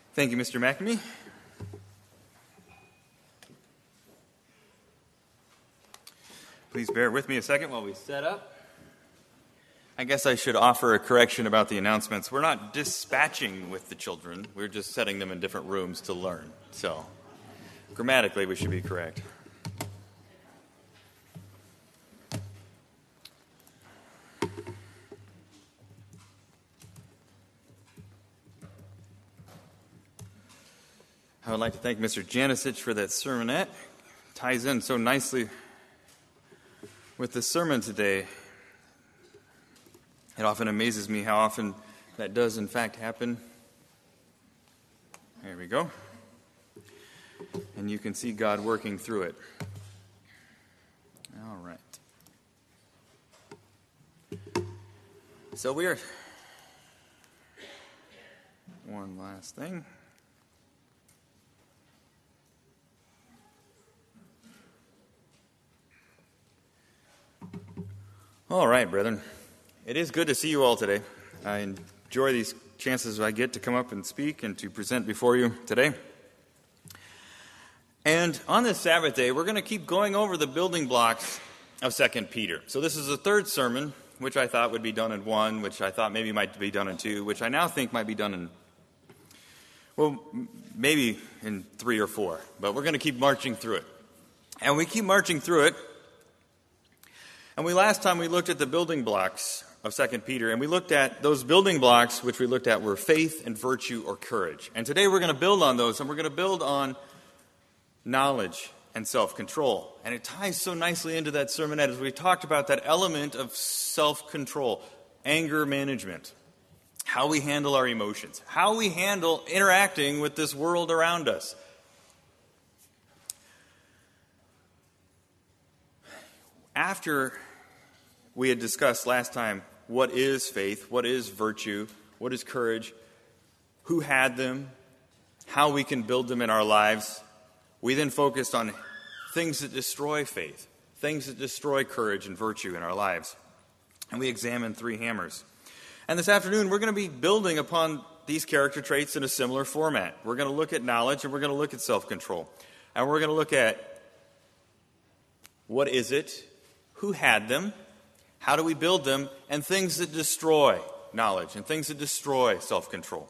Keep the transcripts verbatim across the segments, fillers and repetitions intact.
Thank you, Mister McNamee. Please bear with me a second while we set up. I guess I should offer a correction about the announcements. We're not dispatching with the children. We're just setting them in different rooms to learn. So, grammatically, we should be correct. I would like to thank Mister Janisich for that sermonette. It ties in so nicely with the sermon today. It often amazes me how often that does in fact happen. There we go. And you can see God working through it. All right. So we are... One last thing. All right, brethren. It is good to see you all today. I enjoy these chances I get to come up and speak and to present before you today. And on this Sabbath day, we're going to keep going over the building blocks of Second Peter. So this is the third sermon, which I thought would be done in one, which I thought maybe might be done in two, which I now think might be done in, well, maybe in three or four. But we're going to keep marching through it. And we keep marching through it. And we last time we looked at the building blocks of Second Peter, and we looked at those building blocks, which we looked at were faith and virtue or courage. And today we're going to build on those, and we're going to build on knowledge and self-control. And it ties so nicely into that sermonette as we talked about that element of self-control, anger management, how we handle our emotions, how we handle interacting with this world around us. After we had discussed last time what is faith, what is virtue, what is courage, who had them, how we can build them in our lives, we then focused on things that destroy faith, things that destroy courage and virtue in our lives. And we examined three hammers. And this afternoon, we're going to be building upon these character traits in a similar format. We're going to look at knowledge and we're going to look at self-control. And we're going to look at what is it, who had them, how do we build them, and things that destroy knowledge and things that destroy self-control.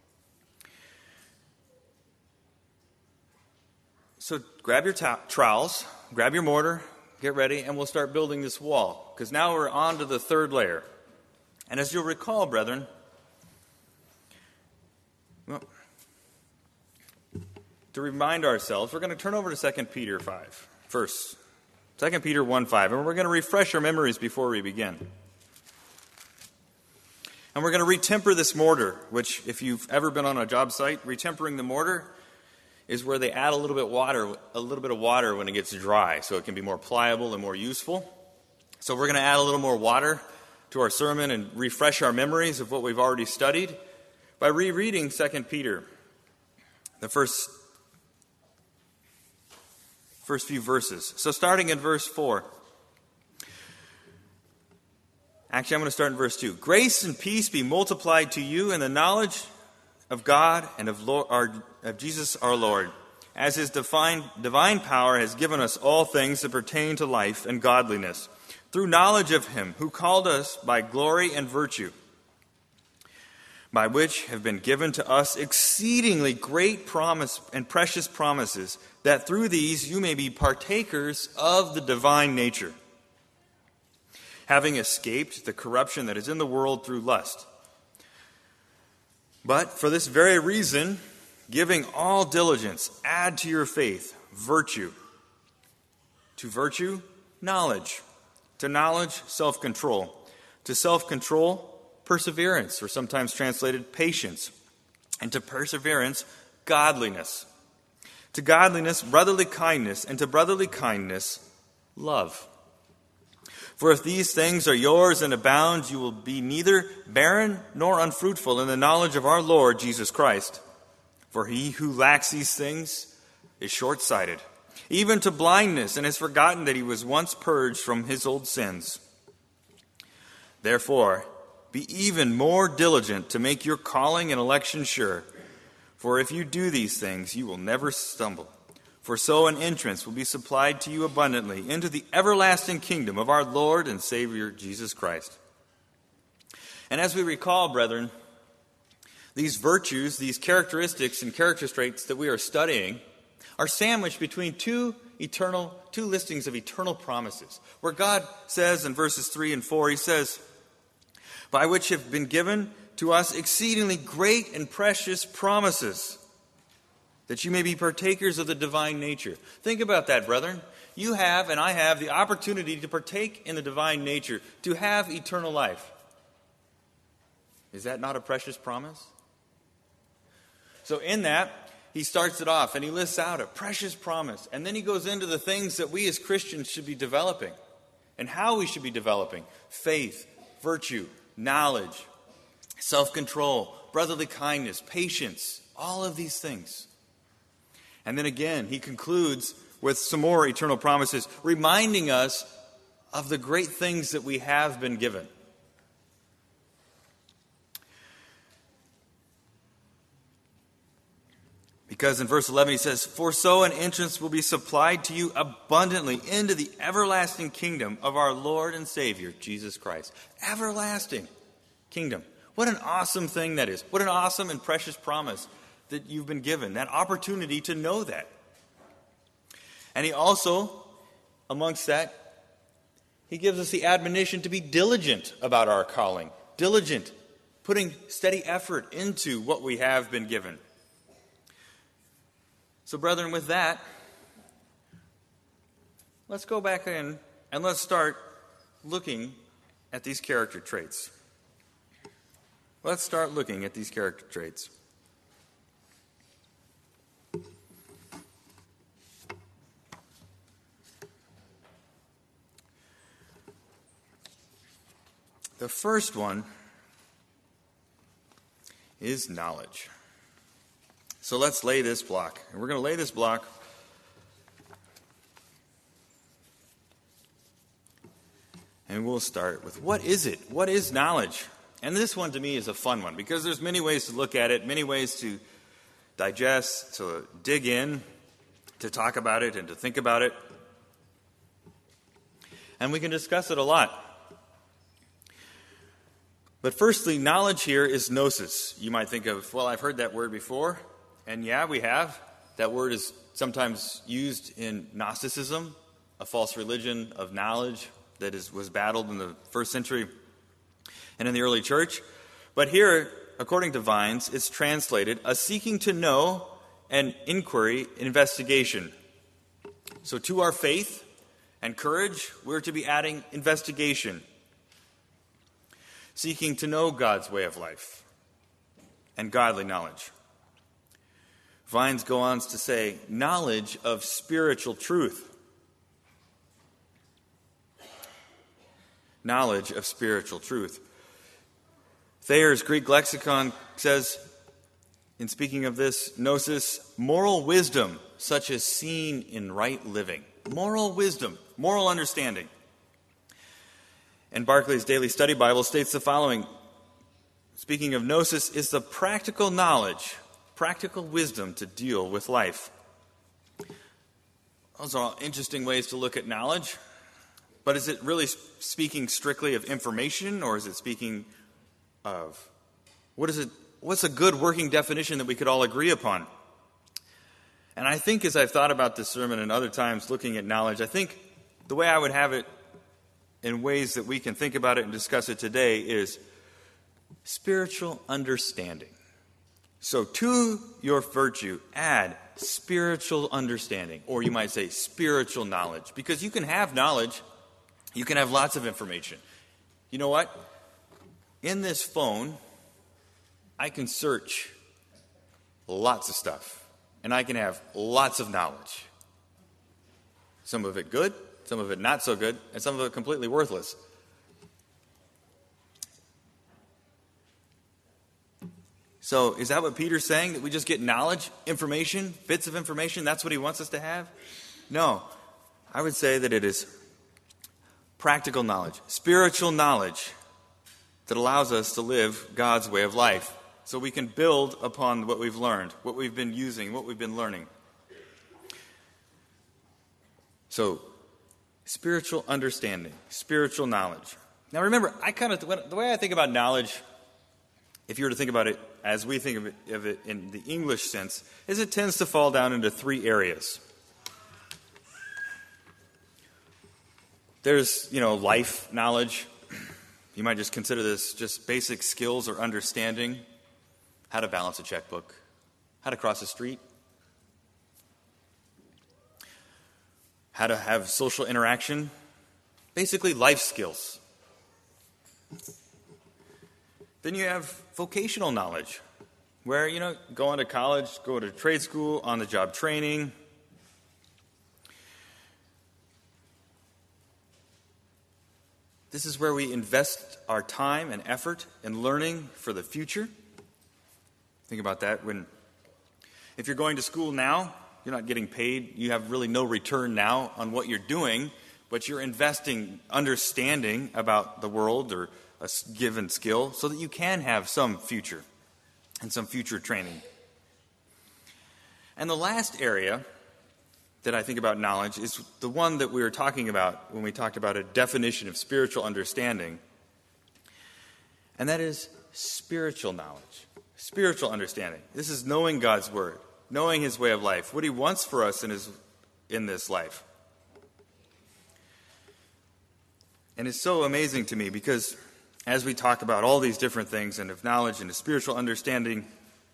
So grab your ta- trowels, grab your mortar, get ready, and we'll start building this wall. Because now we're on to the third layer. And as you'll recall, brethren, well, to remind ourselves, we're going to turn over to Second Peter five first. Second Peter one five, and we're going to refresh our memories before we begin. And we're going to retemper this mortar, which if you've ever been on a job site, retempering the mortar is where they add a little bit water, a little bit of water when it gets dry, so it can be more pliable and more useful. So we're going to add a little more water to our sermon and refresh our memories of what we've already studied by rereading Second Peter, the first First few verses. So starting in verse four. Actually, I'm going to start in verse two. Grace and peace be multiplied to you in the knowledge of God and of, Lord, our, of Jesus our Lord, as his divine, divine power has given us all things that pertain to life and godliness, through knowledge of him who called us by glory and virtue, by which have been given to us exceedingly great promise and precious promises, that through these you may be partakers of the divine nature, having escaped the corruption that is in the world through lust. But for this very reason, giving all diligence, add to your faith virtue, to virtue, knowledge, to knowledge, self-control, to self-control, perseverance, or sometimes translated patience, and to perseverance, godliness, to godliness, brotherly kindness, and to brotherly kindness, love. For if these things are yours and abound, you will be neither barren nor unfruitful in the knowledge of our Lord Jesus Christ. For he who lacks these things is short-sighted, even to blindness, and has forgotten that he was once purged from his old sins. Therefore, be even more diligent to make your calling and election sure. For if you do these things, you will never stumble. For so an entrance will be supplied to you abundantly into the everlasting kingdom of our Lord and Savior, Jesus Christ. And as we recall, brethren, these virtues, these characteristics and character traits that we are studying are sandwiched between two eternal, two listings of eternal promises, where God says in verses three and four, he says, by which have been given to us exceedingly great and precious promises, that you may be partakers of the divine nature. Think about that, brethren. You have, and I have, the opportunity to partake in the divine nature, to have eternal life. Is that not a precious promise? So in that, he starts it off and he lists out a precious promise. And then he goes into the things that we as Christians should be developing and how we should be developing. Faith, virtue, knowledge, self-control, brotherly kindness, patience, all of these things. And then again, he concludes with some more eternal promises, reminding us of the great things that we have been given. Because in verse eleven he says, for so an entrance will be supplied to you abundantly into the everlasting kingdom of our Lord and Savior, Jesus Christ. Everlasting kingdom. What an awesome thing that is. What an awesome and precious promise that you've been given. That opportunity to know that. And he also, amongst that, he gives us the admonition to be diligent about our calling. Diligent. Putting steady effort into what we have been given. So, brethren, with that, let's go back in and let's start looking at these character traits. Let's start looking at these character traits. The first one is knowledge. So let's lay this block. And we're going to lay this block and we'll start with what is it? What is knowledge? And this one to me is a fun one because there's many ways to look at it, many ways to digest, to dig in, to talk about it and to think about it. And we can discuss it a lot. But firstly, knowledge here is gnosis. You might think of, well, I've heard that word before. And yeah, we have. That word is sometimes used in Gnosticism, a false religion of knowledge that is, was battled in the first century and in the early church. But here, according to Vines, it's translated a seeking to know, an inquiry, investigation. So to our faith and courage, we're to be adding investigation. Seeking to know God's way of life and godly knowledge. Vines go on to say, knowledge of spiritual truth. Knowledge of spiritual truth. Thayer's Greek lexicon says, in speaking of this, gnosis, moral wisdom, such as seen in right living. Moral wisdom, moral understanding. And Barclay's Daily Study Bible states the following, speaking of gnosis, is the practical knowledge, practical wisdom to deal with life. Those are all interesting ways to look at knowledge. But is it really speaking strictly of information, or is it speaking of what is it? What's a good working definition that we could all agree upon? And I think as I've thought about this sermon and other times looking at knowledge, I think the way I would have it in ways that we can think about it and discuss it today is spiritual understanding. So to your virtue, add spiritual understanding, or you might say spiritual knowledge, because you can have knowledge, you can have lots of information. You know what? In this phone, I can search lots of stuff, and I can have lots of knowledge. Some of it good, some of it not so good, and some of it completely worthless. So is that what Peter's saying? That we just get knowledge, information, bits of information? That's what he wants us to have? No. I would say that it is practical knowledge, spiritual knowledge that allows us to live God's way of life. so we can build upon what we've learned, what we've been using, what we've been learning. So, spiritual understanding, spiritual knowledge. Now remember, I kind of the way I think about knowledge, if you were to think about it as we think of it, of it in the English sense, is it tends to fall down into three areas. There's, you know, life knowledge. You might just consider this just basic skills or understanding. How to balance a checkbook. How to cross a street. How to have social interaction. Basically, life skills. Then you have vocational knowledge, where, you know, going to college, go to trade school, on-the-job training. This is where we invest our time and effort in learning for the future. Think about that. When, if you're going to school now, you're not getting paid. You have really no return now on what you're doing, but you're investing understanding about the world or a given skill so that you can have some future and some future training. And the last area that I think about knowledge is the one that we were talking about when we talked about a definition of spiritual understanding, and that is spiritual knowledge, spiritual understanding. This is knowing God's Word, knowing His way of life, what He wants for us in His in this life. And it's so amazing to me because as we talk about all these different things and of knowledge and of spiritual understanding,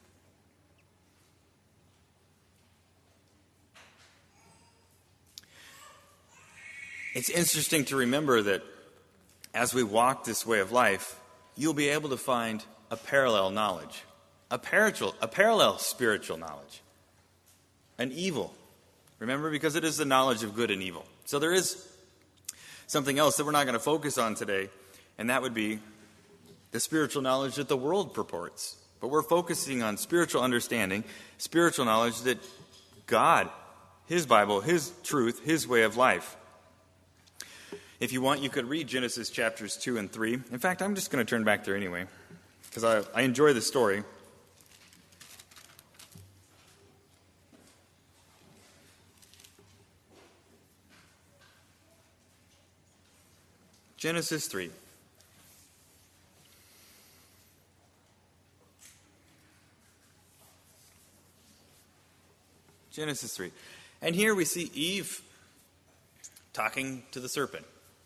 it's interesting to remember that as we walk this way of life, you'll be able to find a parallel knowledge, a parallel, a parallel spiritual knowledge, an evil. Remember, because it is the knowledge of good and evil. So there is something else that we're not going to focus on today, and that would be the spiritual knowledge that the world purports. But we're focusing on spiritual understanding, spiritual knowledge that God, His Bible, His truth, His way of life. If you want, you could read Genesis chapters two and three. In fact, I'm just going to turn back there anyway, because I, I enjoy the story. Genesis three. Genesis three. And here we see Eve talking to the serpent.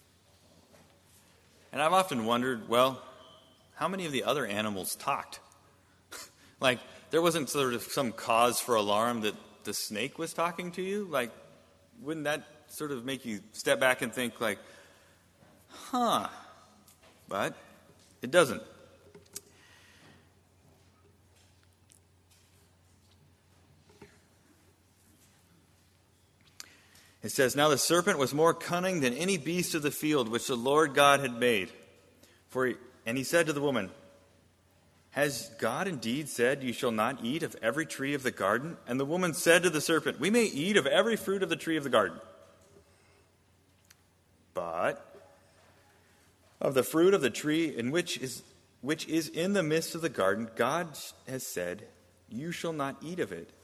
And I've often wondered, well, how many of the other animals talked? Like, there wasn't sort of some cause for alarm that the snake was talking to you? Like, wouldn't that sort of make you step back and think, like, huh? But it doesn't. It says, "Now the serpent was more cunning than any beast of the field which the Lord God had made. For he, and he said to the woman, 'Has God indeed said, you shall not eat of every tree of the garden?' And the woman said to the serpent, 'We may eat of every fruit of the tree of the garden. But of the fruit of the tree in which is which is in the midst of the garden, God has said, you shall not eat of it,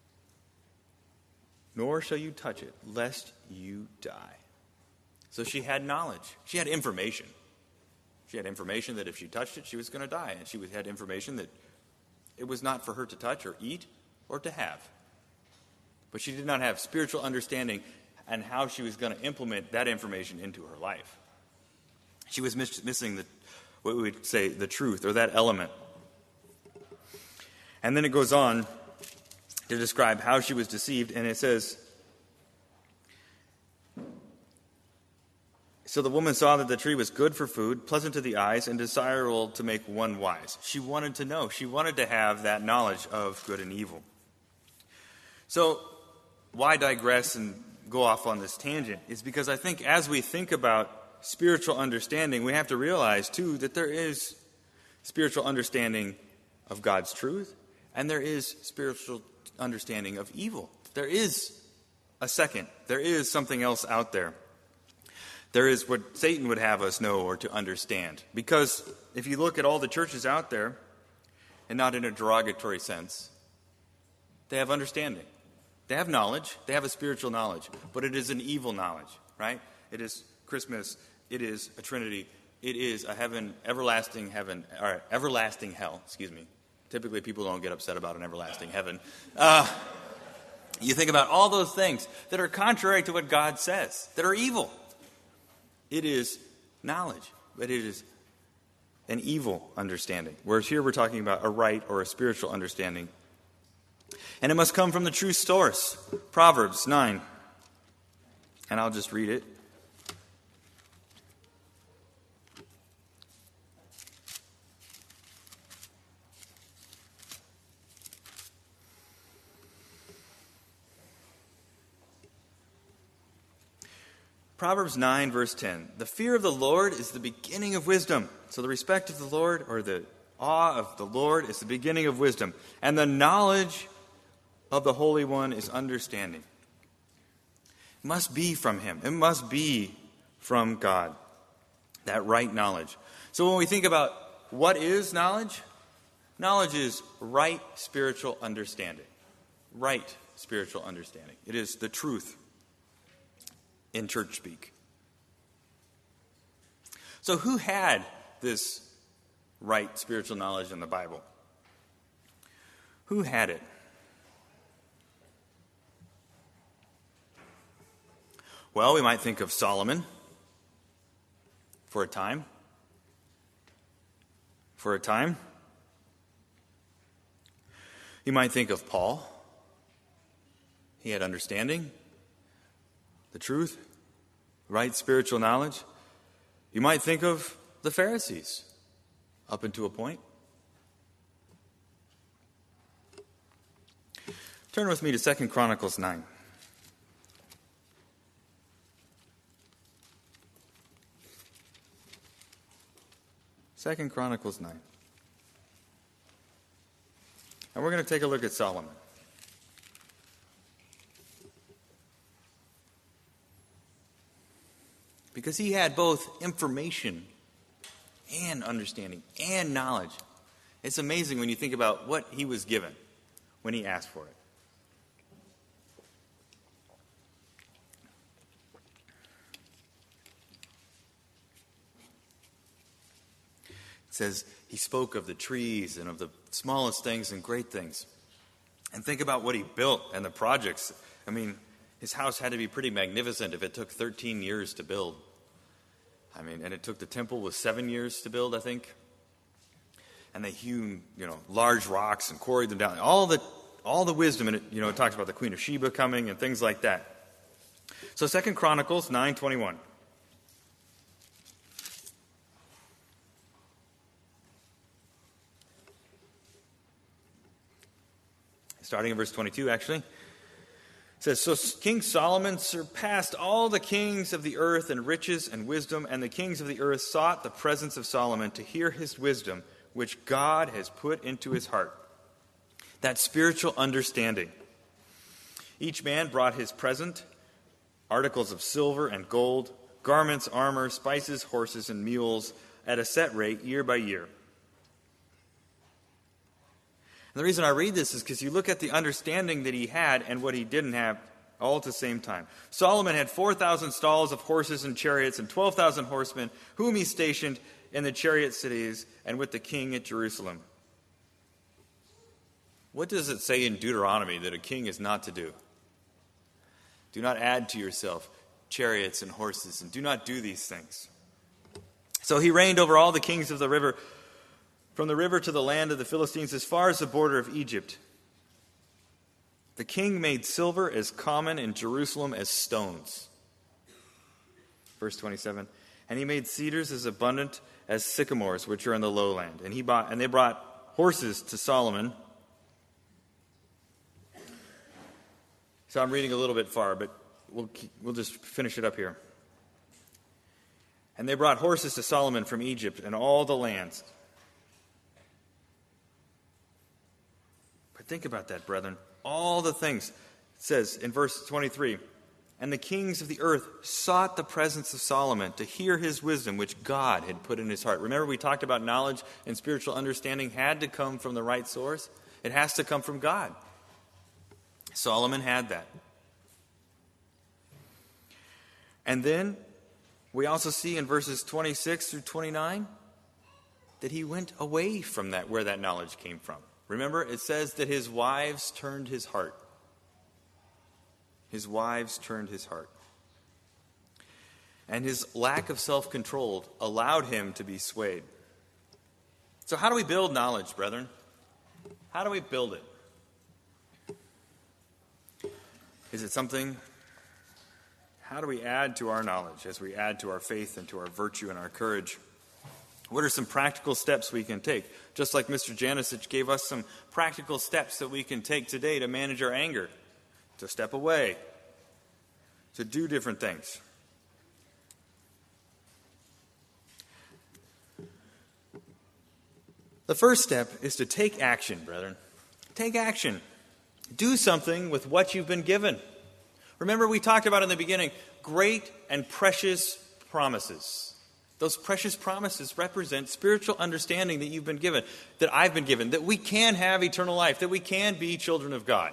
nor shall you touch it, lest you die.'" So she had knowledge. She had information. She had information that if she touched it, she was going to die. And she had information that it was not for her to touch or eat or to have. But she did not have spiritual understanding and how she was going to implement that information into her life. She was miss- missing the, what we would say, the truth, or that element. And then it goes on to describe how she was deceived, and it says, "So the woman saw that the tree was good for food, pleasant to the eyes, and desirable to make one wise." She wanted to know. She wanted to have that knowledge of good and evil. So why digress and go off on this tangent? It's because I think as we think about spiritual understanding, we have to realize, too, that there is spiritual understanding of God's truth, and there is spiritual understanding of evil. There is a second. There is something else out there. There is what Satan would have us know or to understand. Because if you look at all the churches out there, and not in a derogatory sense. They have understanding. They have knowledge. They have a spiritual knowledge. But it is an evil knowledge, right? It is Christmas. It is a Trinity. It is a heaven, everlasting heaven, or everlasting hell, excuse me. Typically people don't get upset about an everlasting heaven. Uh, you think about all those things that are contrary to what God says, that are evil. It is knowledge, but it is an evil understanding. Whereas here we're talking about a right or a spiritual understanding. And it must come from the true source. Proverbs nine. And I'll just read it. Proverbs nine, verse ten. The fear of the Lord is the beginning of wisdom. So the respect of the Lord, or the awe of the Lord, is the beginning of wisdom. And the knowledge of the Holy One is understanding. It must be from Him. It must be from God. That right knowledge. So when we think about what is knowledge, knowledge is right spiritual understanding. Right spiritual understanding. It is the truth. In church speak. So who had this right spiritual knowledge in the Bible? Who had it? Well, we might think of Solomon for a time. For a time. You might think of Paul. He had understanding. The truth, right spiritual knowledge. You might think of the Pharisees, up until a point. Turn with me to Second Chronicles nine. Second Chronicles nine. And we're going to take a look at Solomon. Because he had both information and understanding and knowledge. It's amazing when you think about what he was given when he asked for it. It says he spoke of the trees and of the smallest things and great things. And think about what he built and the projects. I mean, his house had to be pretty magnificent if it took thirteen years to build. I mean, and it took the temple was seven years to build, I think. And they hewn, you know, large rocks and quarried them down. All the all the wisdom in it, you know, it talks about the Queen of Sheba coming and things like that. So Second Chronicles nine twenty-one. Starting in verse twenty-two, actually. It says, so King Solomon surpassed all the kings of the earth in riches and wisdom, and the kings of the earth sought the presence of Solomon to hear his wisdom, which God has put into his heart. That spiritual understanding. Each man brought his present, articles of silver and gold, garments, armor, spices, horses, and mules, at a set rate year by year. And the reason I read this is because you look at the understanding that he had and what he didn't have all at the same time. Solomon had four thousand stalls of horses and chariots and twelve thousand horsemen, whom he stationed in the chariot cities and with the king at Jerusalem. What does it say in Deuteronomy that a king is not to do? Do not add to yourself chariots and horses, and do not do these things. So he reigned over all the kings of the river, from the river to the land of the Philistines, as far as the border of Egypt. The king made silver as common in Jerusalem as stones. Verse twenty-seven. And he made cedars as abundant as sycamores, which are in the lowland. And he bought, and they brought horses to Solomon. So I'm reading a little bit far, but we'll we'll just finish it up here. And they brought horses to Solomon from Egypt and all the lands. But think about that, brethren. All the things. It says in verse twenty-three, and the kings of the earth sought the presence of Solomon to hear his wisdom, which God had put in his heart. Remember, we talked about knowledge and spiritual understanding had to come from the right source. It has to come from God. Solomon had that. And then we also see in verses twenty-six through twenty-nine that he went away from that, where that knowledge came from. Remember, it says that his wives turned his heart. His wives turned his heart. And his lack of self-control allowed him to be swayed. So how do we build knowledge, brethren? How do we build it? Is it something? How do we add to our knowledge as we add to our faith and to our virtue and our courage? What are some practical steps we can take? Just like Mister Janicic gave us some practical steps that we can take today to manage our anger, to step away, to do different things. The first step is to take action, brethren. Take action. Do something with what you've been given. Remember, we talked about in the beginning, great and precious promises. Those precious promises represent spiritual understanding that you've been given, that I've been given, that we can have eternal life, that we can be children of God.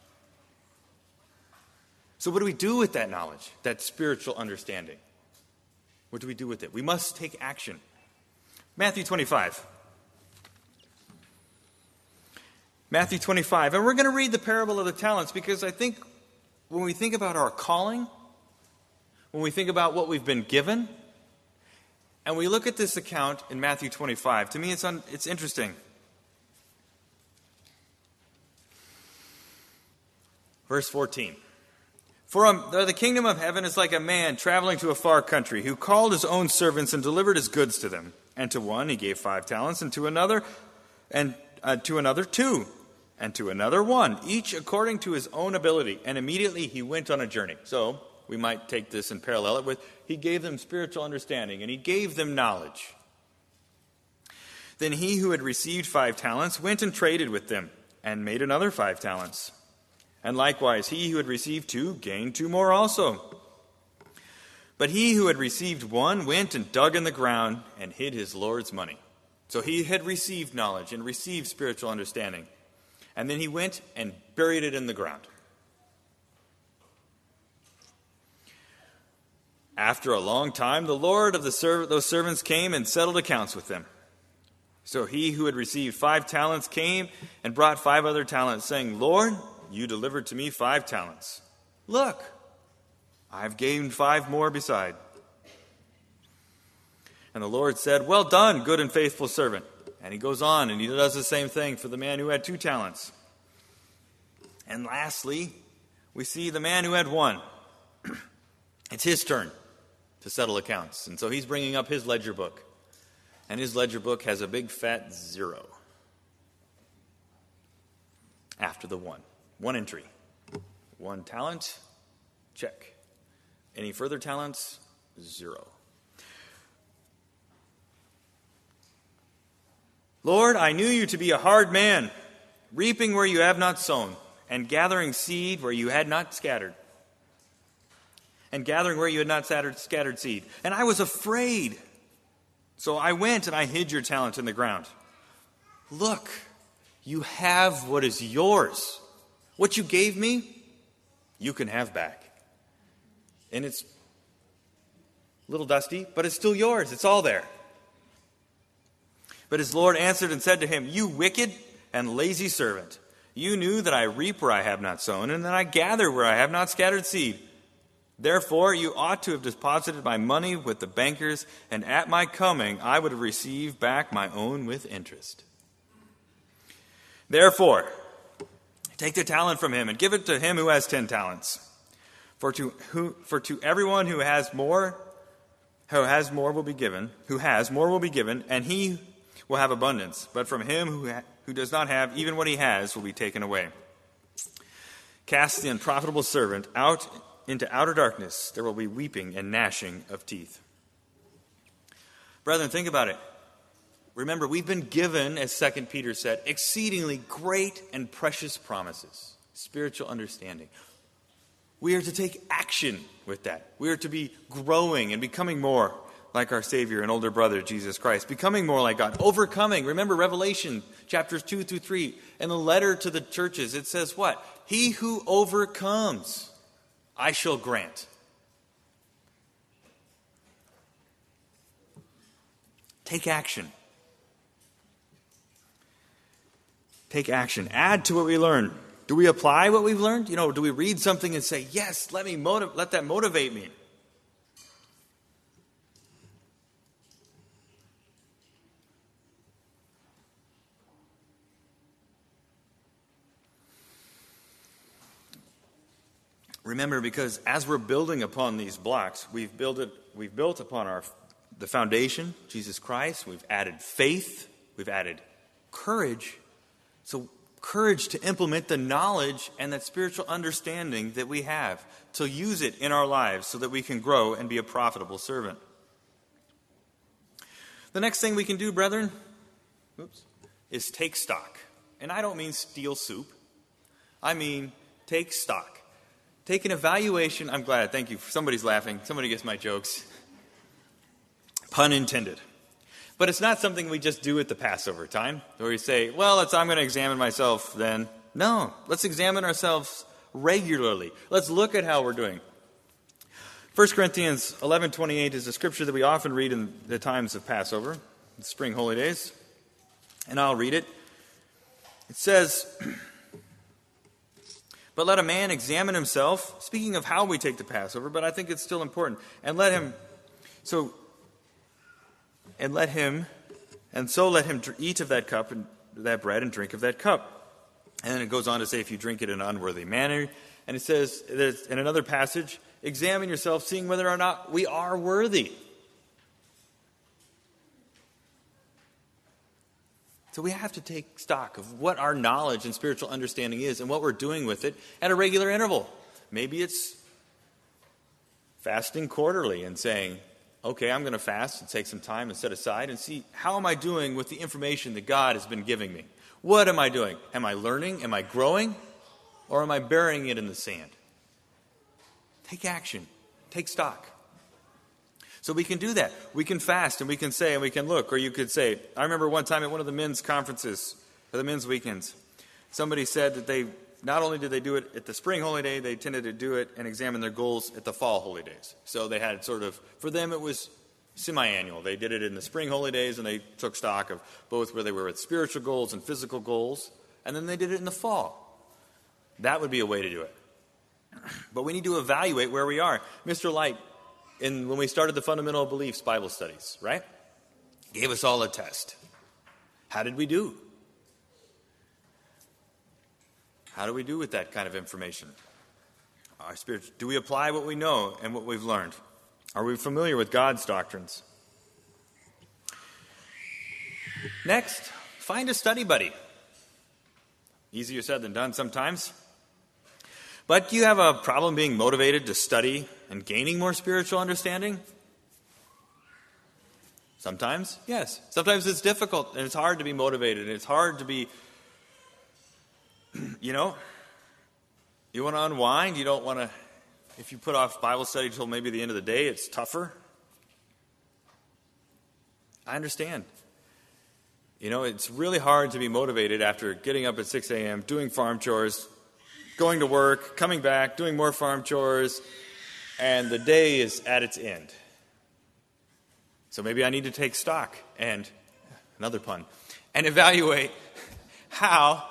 So what do we do with that knowledge, that spiritual understanding? What do we do with it? We must take action. Matthew twenty-five. Matthew twenty-five. And we're going to read the parable of the talents because I think when we think about our calling, when we think about what we've been given, and we look at this account in Matthew twenty-five, to me it's un, it's interesting. Verse fourteen. For um, the kingdom of heaven is like a man traveling to a far country who called his own servants and delivered his goods to them. And to one he gave five talents, and to another, and uh, to another two, and to another one, each according to his own ability. And immediately he went on a journey. So we might take this and parallel it with, he gave them spiritual understanding, and he gave them knowledge. Then he who had received five talents went and traded with them, and made another five talents. And likewise he who had received two gained two more also. But he who had received one went and dug in the ground and hid his Lord's money. So he had received knowledge and received spiritual understanding. And then he went and buried it in the ground. After a long time, the Lord of the serv- those servants came and settled accounts with them. So he who had received five talents came and brought five other talents, saying, Lord, you delivered to me five talents. Look, I've gained five more beside. And the Lord said, well done, good and faithful servant. And he goes on and he does the same thing for the man who had two talents. And lastly, we see the man who had one. It's his turn to settle accounts. And so he's bringing up his ledger book. And his ledger book has a big fat zero after the one. One entry. One talent, check. Any further talents? Zero. Lord, I knew you to be a hard man, reaping where you have not sown, and gathering seed where you had not scattered. And gathering where you had not scattered, scattered seed. And I was afraid. So I went and I hid your talent in the ground. Look, you have what is yours. What you gave me, you can have back. And it's a little dusty, but it's still yours. It's all there. But his Lord answered and said to him, you wicked and lazy servant, you knew that I reap where I have not sown, and that I gather where I have not scattered seed. Therefore, you ought to have deposited my money with the bankers, and at my coming I would have received back my own with interest. Therefore, take the talent from him and give it to him who has ten talents. For to who, for to everyone who has more, who has more will be given, who has more will be given, and he will have abundance. But from him who ha- who does not have, even what he has will be taken away. Cast the unprofitable servant out into outer darkness. There will be weeping and gnashing of teeth. Brethren, think about it. Remember, we've been given, as Second Peter said, exceedingly great and precious promises, spiritual understanding. We are to take action with that. We are to be growing and becoming more like our Savior and older brother, Jesus Christ. Becoming more like God. Overcoming. Remember Revelation chapters two through three. In the letter to the churches, it says what? He who overcomes, I shall grant. Take action. Take action. Add to what we learn. Do we apply what we've learned? You know, do we read something and say, yes, let me motiv- let that motivate me? Remember, because as we're building upon these blocks, we've built it, we've built upon our the foundation, Jesus Christ. We've added faith. We've added courage. So courage to implement the knowledge and that spiritual understanding that we have, to use it in our lives so that we can grow and be a profitable servant. The next thing we can do, brethren, oops, is take stock. And I don't mean steal soup. I mean take stock. Take an evaluation. I'm glad. Thank you. Somebody's laughing. Somebody gets my jokes. Pun intended. But it's not something we just do at the Passover time, where we say, well, let's, I'm going to examine myself then. No, let's examine ourselves regularly. Let's look at how we're doing. First Corinthians eleven twenty-eight is a scripture that we often read in the times of Passover, the spring holy days. And I'll read it. It says, but let a man examine himself, speaking of how we take the Passover, but I think it's still important. And let him, so... And let him, and so let him eat of that cup and that bread and drink of that cup. And then it goes on to say, if you drink it in an unworthy manner. And it says, in another passage, examine yourself, seeing whether or not we are worthy. So we have to take stock of what our knowledge and spiritual understanding is and what we're doing with it at a regular interval. Maybe it's fasting quarterly and saying, okay, I'm going to fast and take some time and set aside and see, how am I doing with the information that God has been giving me? What am I doing? Am I learning? Am I growing? Or am I burying it in the sand? Take action. Take stock. So we can do that. We can fast and we can say and we can look. Or you could say, I remember one time at one of the men's conferences, or the men's weekends, somebody said that they, not only did they do it at the spring holy day, they tended to do it and examine their goals at the fall holy days. So they had sort of, for them it was semi-annual. They did it in the spring holy days and they took stock of both where they were with spiritual goals and physical goals. And then they did it in the fall. That would be a way to do it. But we need to evaluate where we are. Mister Light, in, when we started the Fundamental Beliefs Bible studies, right, gave us all a test. How did we do? How do we do with that kind of information? Our spirit, do we apply what we know and what we've learned? Are we familiar with God's doctrines? Next, find a study buddy. Easier said than done sometimes. But do you have a problem being motivated to study and gaining more spiritual understanding? Sometimes, yes. Sometimes it's difficult and it's hard to be motivated and it's hard to be, you know, you want to unwind. You don't want to, if you put off Bible study until maybe the end of the day, it's tougher. I understand. You know, it's really hard to be motivated after getting up at six a.m., doing farm chores, going to work, coming back, doing more farm chores, and the day is at its end. So maybe I need to take stock and, another pun, and evaluate how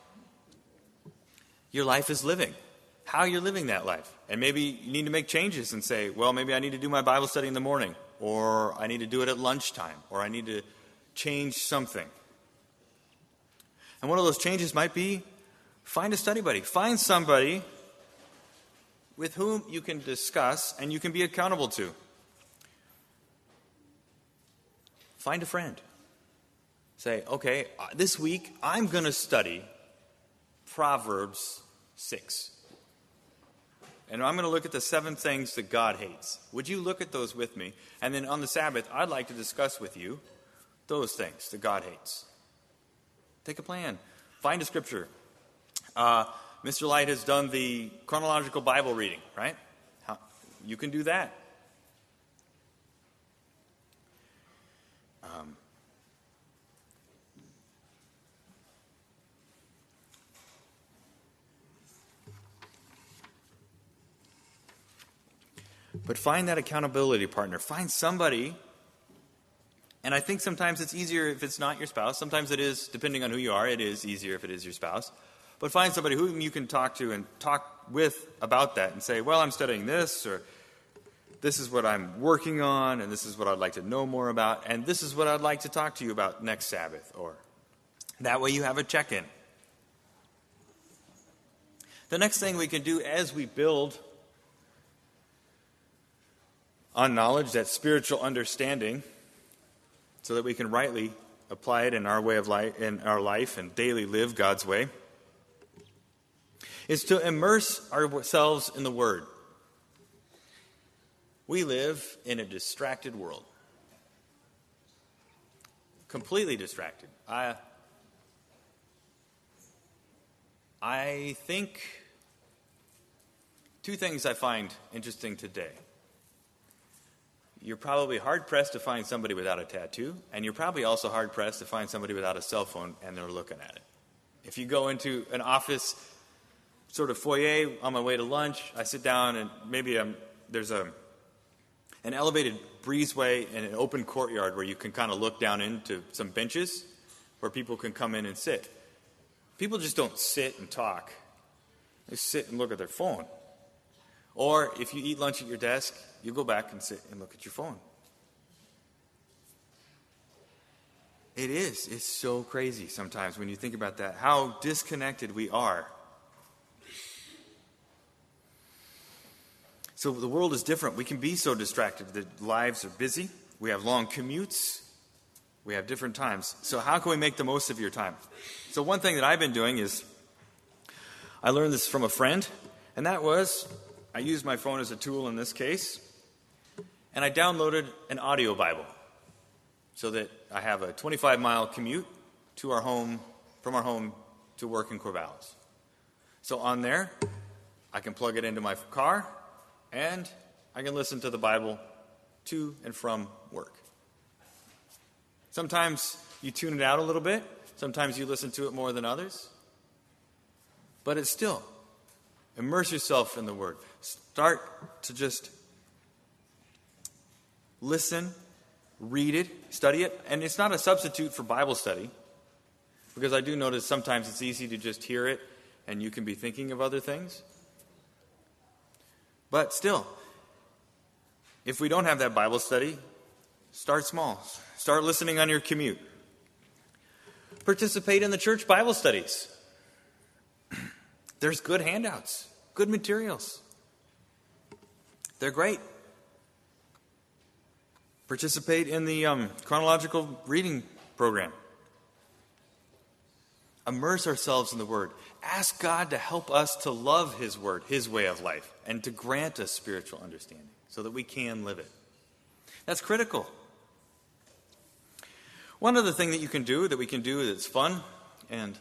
your life is living, how you're living that life. And maybe you need to make changes and say, well, maybe I need to do my Bible study in the morning, or I need to do it at lunchtime, or I need to change something. And one of those changes might be find a study buddy. Find somebody with whom you can discuss and you can be accountable to. Find a friend. Say, okay, this week I'm going to study Proverbs six. And I'm going to look at the seven things that God hates. Would you look at those with me? And then on the Sabbath, I'd like to discuss with you those things that God hates. Take a plan. Find a scripture. Uh, Mister Light has done the chronological Bible reading, right? How, you can do that. Um, but find that accountability partner. Find somebody. And I think sometimes it's easier if it's not your spouse. Sometimes it is, depending on who you are, it is easier if it is your spouse. But find somebody whom you can talk to and talk with about that and say, well, I'm studying this, or this is what I'm working on, and this is what I'd like to know more about, and this is what I'd like to talk to you about next Sabbath. Or that way you have a check-in. The next thing we can do as we build on knowledge, that spiritual understanding, so that we can rightly apply it in our way of life, in our life, and daily live God's way, is to immerse ourselves in the Word. We live in a distracted world, completely distracted. I, I think two things I find interesting today. You're probably hard-pressed to find somebody without a tattoo, and you're probably also hard-pressed to find somebody without a cell phone and they're looking at it. If you go into an office sort of foyer on my way to lunch, I sit down and maybe I'm, there's a an elevated breezeway and an open courtyard where you can kind of look down into some benches where people can come in and sit. People just don't sit and talk. They sit and look at their phone. Or if you eat lunch at your desk, you go back and sit and look at your phone. It is. It's so crazy sometimes when you think about that, how disconnected we are. So the world is different. We can be so distracted. The lives are busy. We have long commutes. We have different times. So how can we make the most of your time? So one thing that I've been doing is, I learned this from a friend, and that was, I used my phone as a tool in this case, and I downloaded an audio Bible so that I have a twenty-five mile commute to our home, from our home to work in Corvallis. So on there, I can plug it into my car, and I can listen to the Bible to and from work. Sometimes you tune it out a little bit. Sometimes you listen to it more than others. But it's still, immerse yourself in the Word. Start to just listen, read it, study it. And it's not a substitute for Bible study, because I do notice sometimes it's easy to just hear it and you can be thinking of other things. But still, if we don't have that Bible study, start small. Start listening on your commute. Participate in the church Bible studies. There's good handouts, good materials. They're great. Participate in the um, chronological reading program. Immerse ourselves in the Word. Ask God to help us to love His Word, His way of life, and to grant us spiritual understanding so that we can live it. That's critical. One other thing that you can do, that we can do that's fun, and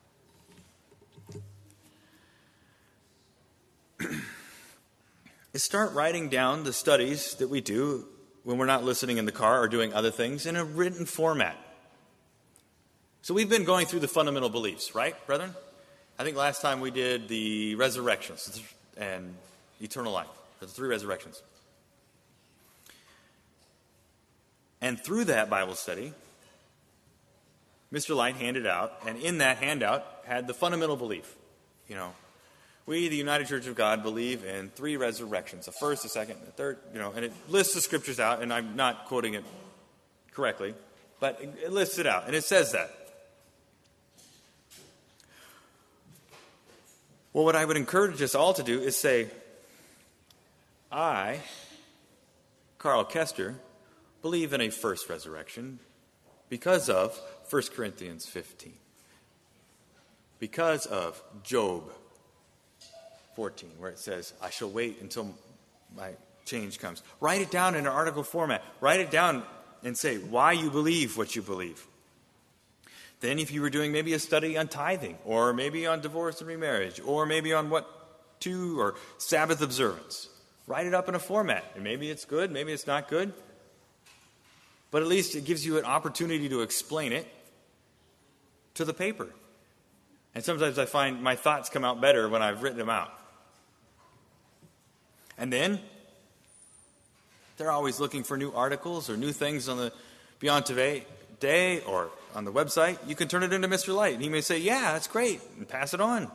is start writing down the studies that we do when we're not listening in the car or doing other things in a written format. So we've been going through the fundamental beliefs, right, brethren? I think last time we did the resurrections and eternal life, the three resurrections. And through that Bible study, Mister Light handed out, and in that handout had the fundamental belief. You know, we, the United Church of God, believe in three resurrections, the first, the second, and the third, you know, and it lists the scriptures out, and I'm not quoting it correctly, but it lists it out, and it says that. Well, what I would encourage us all to do is say, I, Carl Kester, believe in a first resurrection because of First Corinthians fifteen. Because of Job fourteen, where it says, I shall wait until my change comes. Write it down in an article format. Write it down and say why you believe what you believe. Then if you were doing maybe a study on tithing, or maybe on divorce and remarriage, or maybe on what to, or Sabbath observance, write it up in a format. And maybe it's good, maybe it's not good. But at least it gives you an opportunity to explain it to the paper. And sometimes I find my thoughts come out better when I've written them out. And then they're always looking for new articles or new things on the Beyond Today day or on the website. You can turn it into Mister Light. And he may say, yeah, that's great, and pass it on.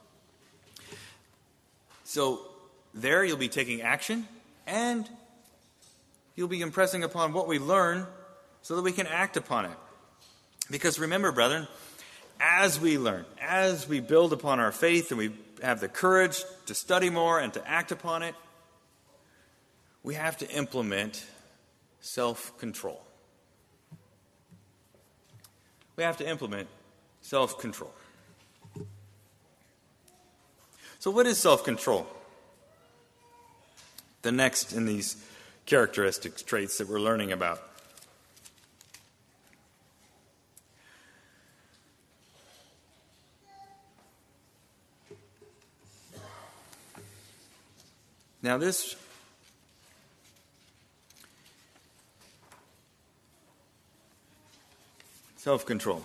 So there you'll be taking action, and you'll be impressing upon what we learn so that we can act upon it. Because remember, brethren, as we learn, as we build upon our faith and we have the courage to study more and to act upon it, we have to implement self-control. We have to implement self-control. So what is self-control? The next in these characteristics, traits that we're learning about. Now this self-control.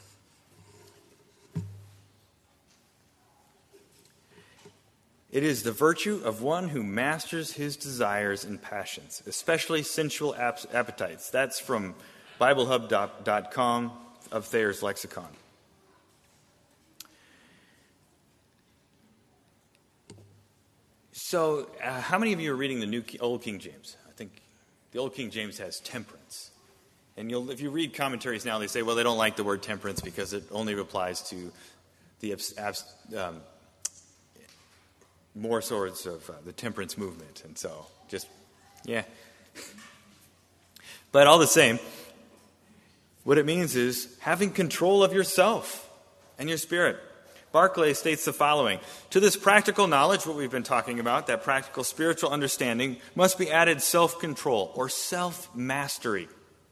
It is the virtue of one who masters his desires and passions, especially sensual ap- appetites. That's from Bible Hub dot com of Thayer's Lexicon. So, uh, how many of you are reading the New Old King James? I think the Old King James has temperance. And you'll, if you read commentaries now, they say, well, they don't like the word temperance because it only applies to the abs- abs- um, more sorts of uh, the temperance movement. And so, just, yeah. But all the same, what it means is having control of yourself and your spirit. Barclay states the following: to this practical knowledge, what we've been talking about, that practical spiritual understanding, must be added self-control or self-mastery.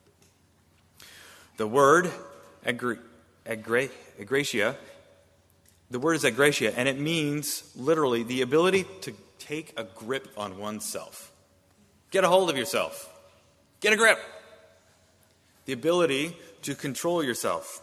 The word agri- agri- agratia, the word is agratia, and it means literally the ability to take a grip on oneself. Get a hold of yourself. Get a grip. The ability to control yourself.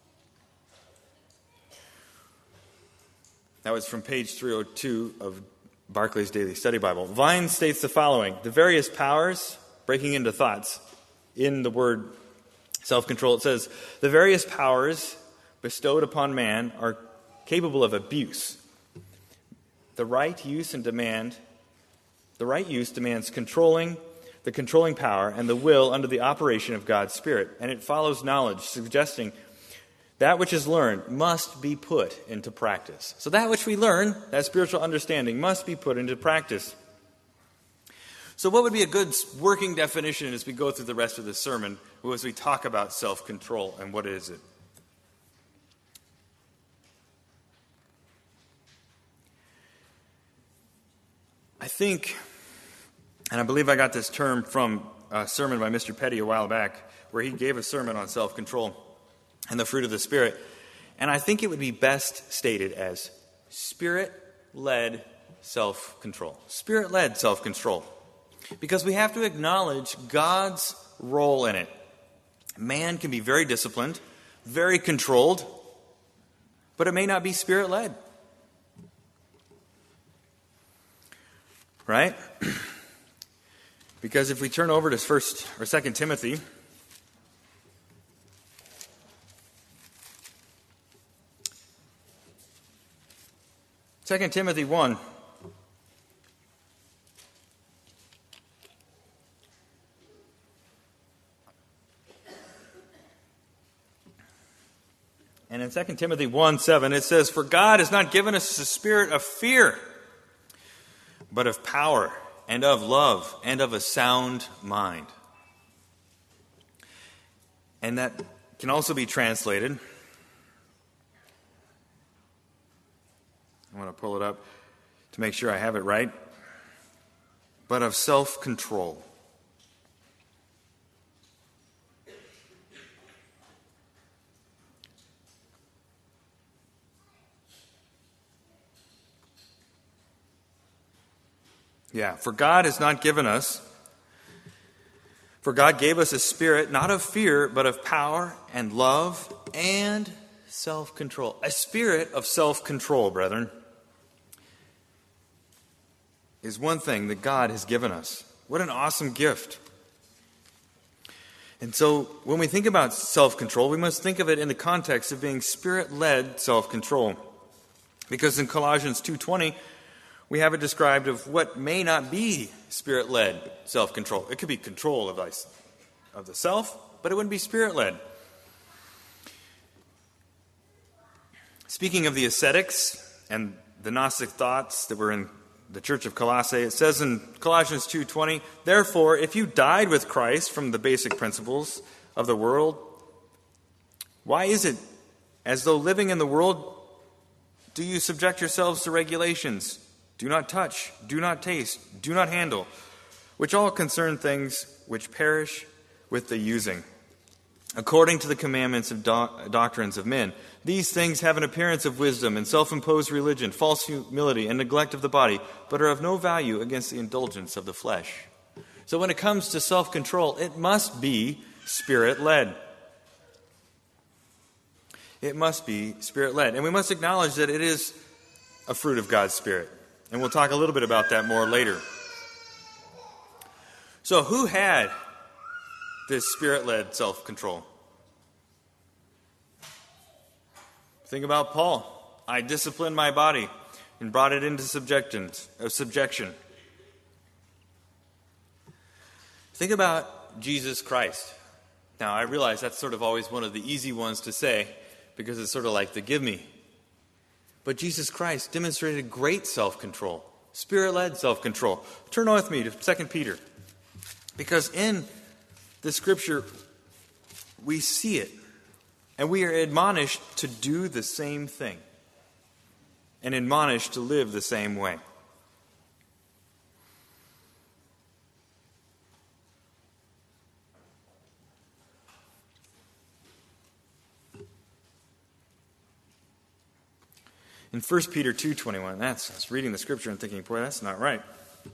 That was from page three oh two of Barclay's Daily Study Bible. Vine states the following: the various powers, breaking into thoughts, in the word self-control, it says, the various powers bestowed upon man are capable of abuse. The right use and demand, the right use demands controlling, the controlling power, and the will under the operation of God's Spirit. And it follows knowledge, suggesting that which is learned must be put into practice. So that which we learn, that spiritual understanding, must be put into practice. So what would be a good working definition as we go through the rest of the sermon, as we talk about self-control, and what is it? I think, and I believe I got this term from a sermon by Mister Petty a while back, where he gave a sermon on self-control and the fruit of the Spirit. And I think it would be best stated as Spirit-led self-control. Spirit-led self-control. Because we have to acknowledge God's role in it. Man can be very disciplined, very controlled, but it may not be Spirit-led. Right? Because if we turn over to First or Second Timothy, Second Timothy one. And in Second Timothy one seven, it says, for God has not given us a spirit of fear, but of power and of love and of a sound mind. And that can also be translated, I want to pull it up to make sure I have it right, but of self-control. Yeah, for God has not given us, for God gave us a spirit not of fear, but of power and love and self-control. A spirit of self-control, brethren, is one thing that God has given us. What an awesome gift. And so when we think about self-control, we must think of it in the context of being spirit-led self-control. Because in Colossians two twenty, we have it described of what may not be spirit-led self-control. It could be control of, of the self, but it wouldn't be spirit-led. Speaking of the ascetics and the Gnostic thoughts that were in the church of Colossae, it says in Colossians two twenty, therefore, if you died with Christ from the basic principles of the world, why is it, as though living in the world, do you subject yourselves to regulations? Do not touch, do not taste, do not handle, which all concern things which perish with the using, according to the commandments of do- doctrines of men. These things have an appearance of wisdom and self-imposed religion, false humility, and neglect of the body, but are of no value against the indulgence of the flesh. So when it comes to self-control, it must be spirit-led. It must be spirit-led. And we must acknowledge that it is a fruit of God's Spirit. And we'll talk a little bit about that more later. So who had this spirit-led self-control? Think about Paul. I disciplined my body and brought it into subjection. Of subjection. Think about Jesus Christ. Now, I realize that's sort of always one of the easy ones to say because it's sort of like the give me. But Jesus Christ demonstrated great self-control, spirit-led self-control. Turn with me to Second Peter. Because in the Scripture, we see it. And we are admonished to do the same thing. And admonished to live the same way. In First Peter two twenty-one, that's, that's reading the Scripture and thinking, boy, that's not right.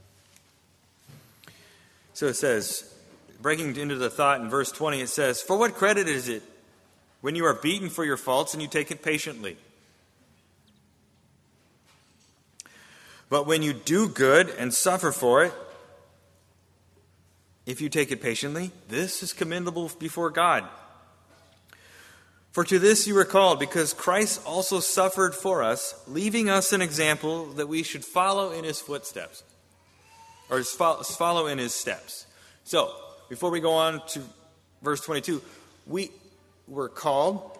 So it says, breaking into the thought in verse twenty, it says, for what credit is it when you are beaten for your faults and you take it patiently? But when you do good and suffer for it, if you take it patiently, this is commendable before God. For to this you were called, because Christ also suffered for us, leaving us an example that we should follow in his footsteps. Or follow in his steps. So, before we go on to verse twenty-two, we were called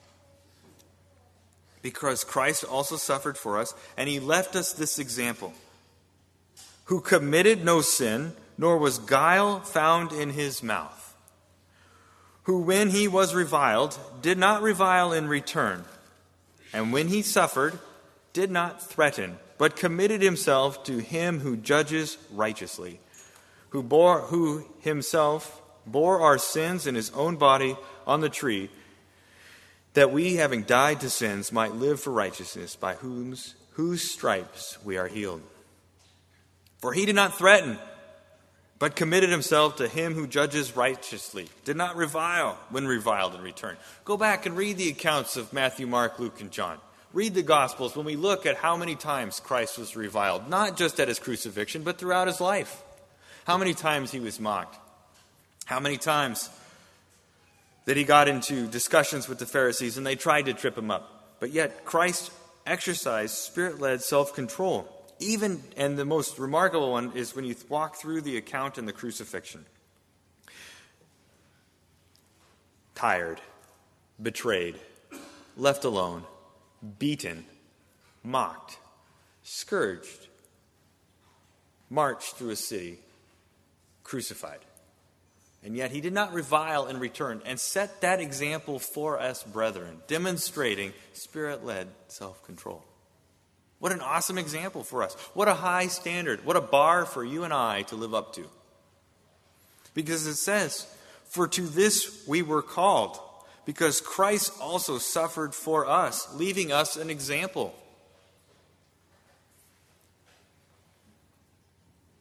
because Christ also suffered for us, and he left us this example, who committed no sin, nor was guile found in his mouth, who when he was reviled, did not revile in return, and when he suffered, did not threaten, but committed himself to him who judges righteously, who bore who himself bore our sins in his own body on the tree, that we, having died to sins, might live for righteousness, by whose whose stripes we are healed. For he did not threaten, but committed himself to him who judges righteously, did not revile when reviled in return. Go back and read the accounts of Matthew, Mark, Luke, and John. Read the Gospels when we look at how many times Christ was reviled, not just at his crucifixion, but throughout his life. How many times he was mocked. How many times that he got into discussions with the Pharisees and they tried to trip him up. But yet Christ exercised spirit-led self-control. Even, and the most remarkable one is when you walk through the account in the crucifixion. Tired, betrayed, left alone, beaten, mocked, scourged, marched through a city, crucified. And yet he did not revile in return and set that example for us, brethren, demonstrating spirit-led self-control. What an awesome example for us. What a high standard. What a bar for you and I to live up to. Because it says, for to this we were called, because Christ also suffered for us, leaving us an example.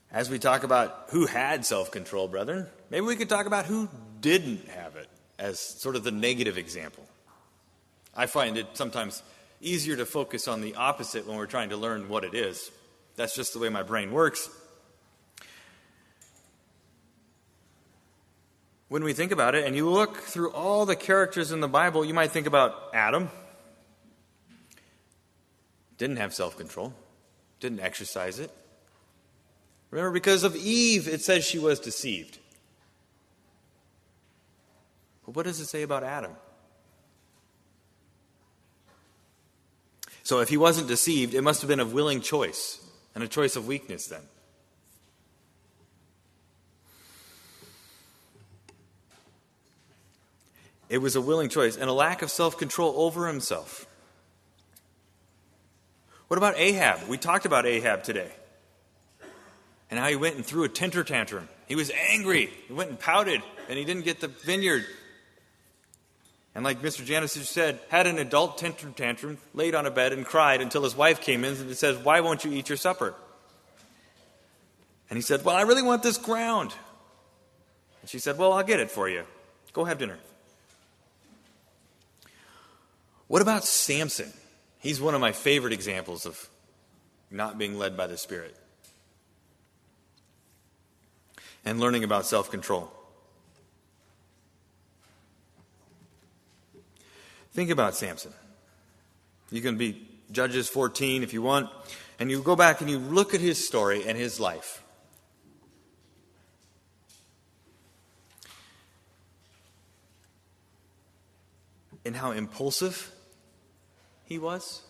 As we talk about who had self-control, brethren, maybe we could talk about who didn't have it as sort of the negative example. I find it sometimes easier to focus on the opposite when we're trying to learn what it is. That's just the way my brain works. When we think about it, and you look through all the characters in the Bible, you might think about Adam. Didn't have self-control. Didn't exercise it. Remember, because of Eve, it says she was deceived. But what does it say about Adam? So if he wasn't deceived, it must have been a willing choice, and a choice of weakness then. It was a willing choice and a lack of self-control over himself. What about Ahab? We talked about Ahab today. And how he went and threw a temper tantrum. He was angry. He went and pouted, and he didn't get the vineyard. And like Mister Janicic said, had an adult temper tantrum, laid on a bed and cried until his wife came in and says, "Why won't you eat your supper?" And he said, "Well, I really want this ground." And she said, "Well, I'll get it for you. Go have dinner." What about Samson? He's one of my favorite examples of not being led by the Spirit and learning about self-control. Think about Samson. You can be Judges fourteen if you want, and you go back and you look at his story and his life. And how impulsive he was.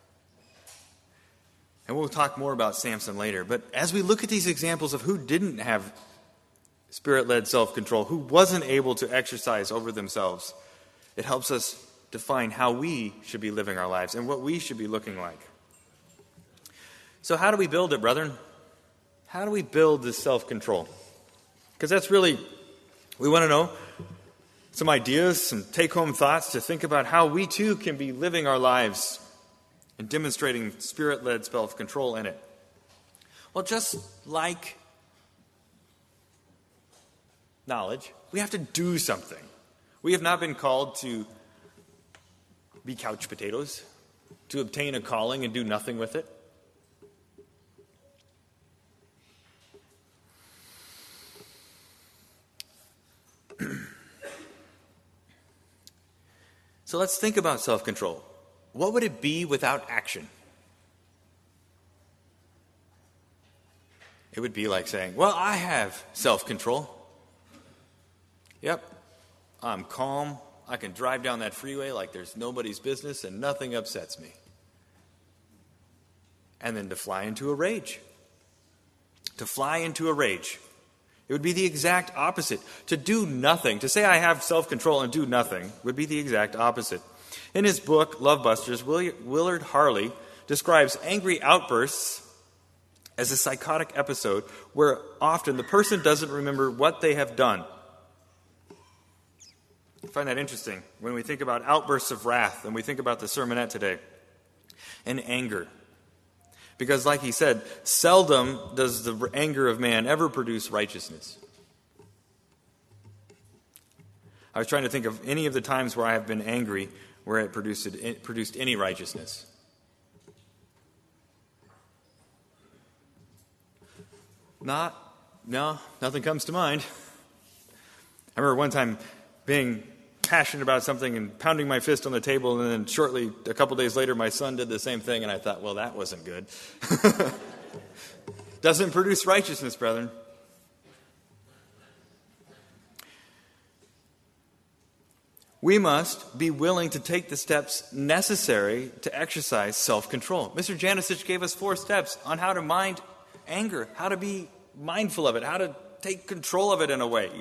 And we'll talk more about Samson later. But as we look at these examples of who didn't have Spirit-led self-control, who wasn't able to exercise over themselves, it helps us define how we should be living our lives and what we should be looking like. So how do we build it, brethren? How do we build this self-control? Because that's really, we want to know some ideas, some take-home thoughts to think about how we too can be living our lives and demonstrating Spirit-led self-control in it. Well, just like knowledge, we have to do something. We have not been called to be couch potatoes, to obtain a calling and do nothing with it. So let's think about self-control. What would it be without action? It would be like saying, well, I have self-control. Yep, I'm calm. I can drive down that freeway like there's nobody's business and nothing upsets me. And then to fly into a rage. To fly into a rage. It would be the exact opposite. To do nothing, to say I have self-control and do nothing, would be the exact opposite. In his book, Love Busters, Willard Harley describes angry outbursts as a psychotic episode where often the person doesn't remember what they have done. I find that interesting when we think about outbursts of wrath and we think about the sermonette today and anger. Because like he said, seldom does the anger of man ever produce righteousness. I was trying to think of any of the times where I have been angry where it produced, it produced any righteousness. Not, no, nothing comes to mind. I remember one time being passionate about something and pounding my fist on the table, and then shortly, a couple days later, my son did the same thing, and I thought, well, that wasn't good. Doesn't produce righteousness, brethren. We must be willing to take the steps necessary to exercise self-control. Mister Janicic gave us four steps on how to mind anger, how to be mindful of it, how to take control of it in a way.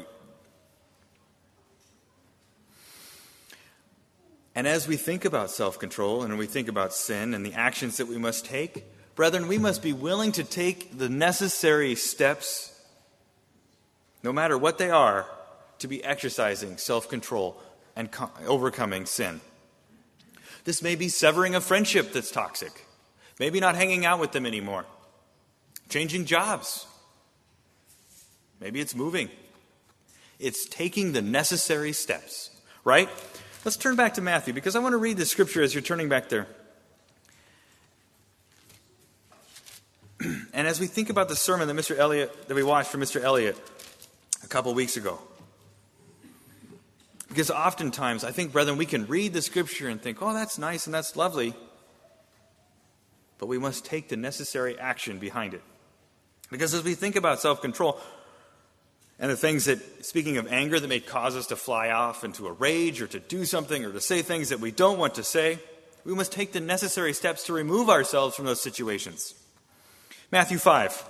And as we think about self-control and we think about sin and the actions that we must take, brethren, we must be willing to take the necessary steps, no matter what they are, to be exercising self-control and co- overcoming sin. This may be severing a friendship that's toxic, maybe not hanging out with them anymore, changing jobs, Maybe it's moving. It's taking the necessary steps, right? Let's turn back to Matthew, because I want to read the scripture as you're turning back there. And as we think about the sermon that Mister Elliott, that we watched from Mister Elliott a couple weeks ago. Because oftentimes, I think, brethren, we can read the scripture and think, oh, that's nice and that's lovely. But we must take the necessary action behind it. Because as we think about self-control, and the things that, speaking of anger, that may cause us to fly off into a rage or to do something or to say things that we don't want to say, we must take the necessary steps to remove ourselves from those situations. Matthew five.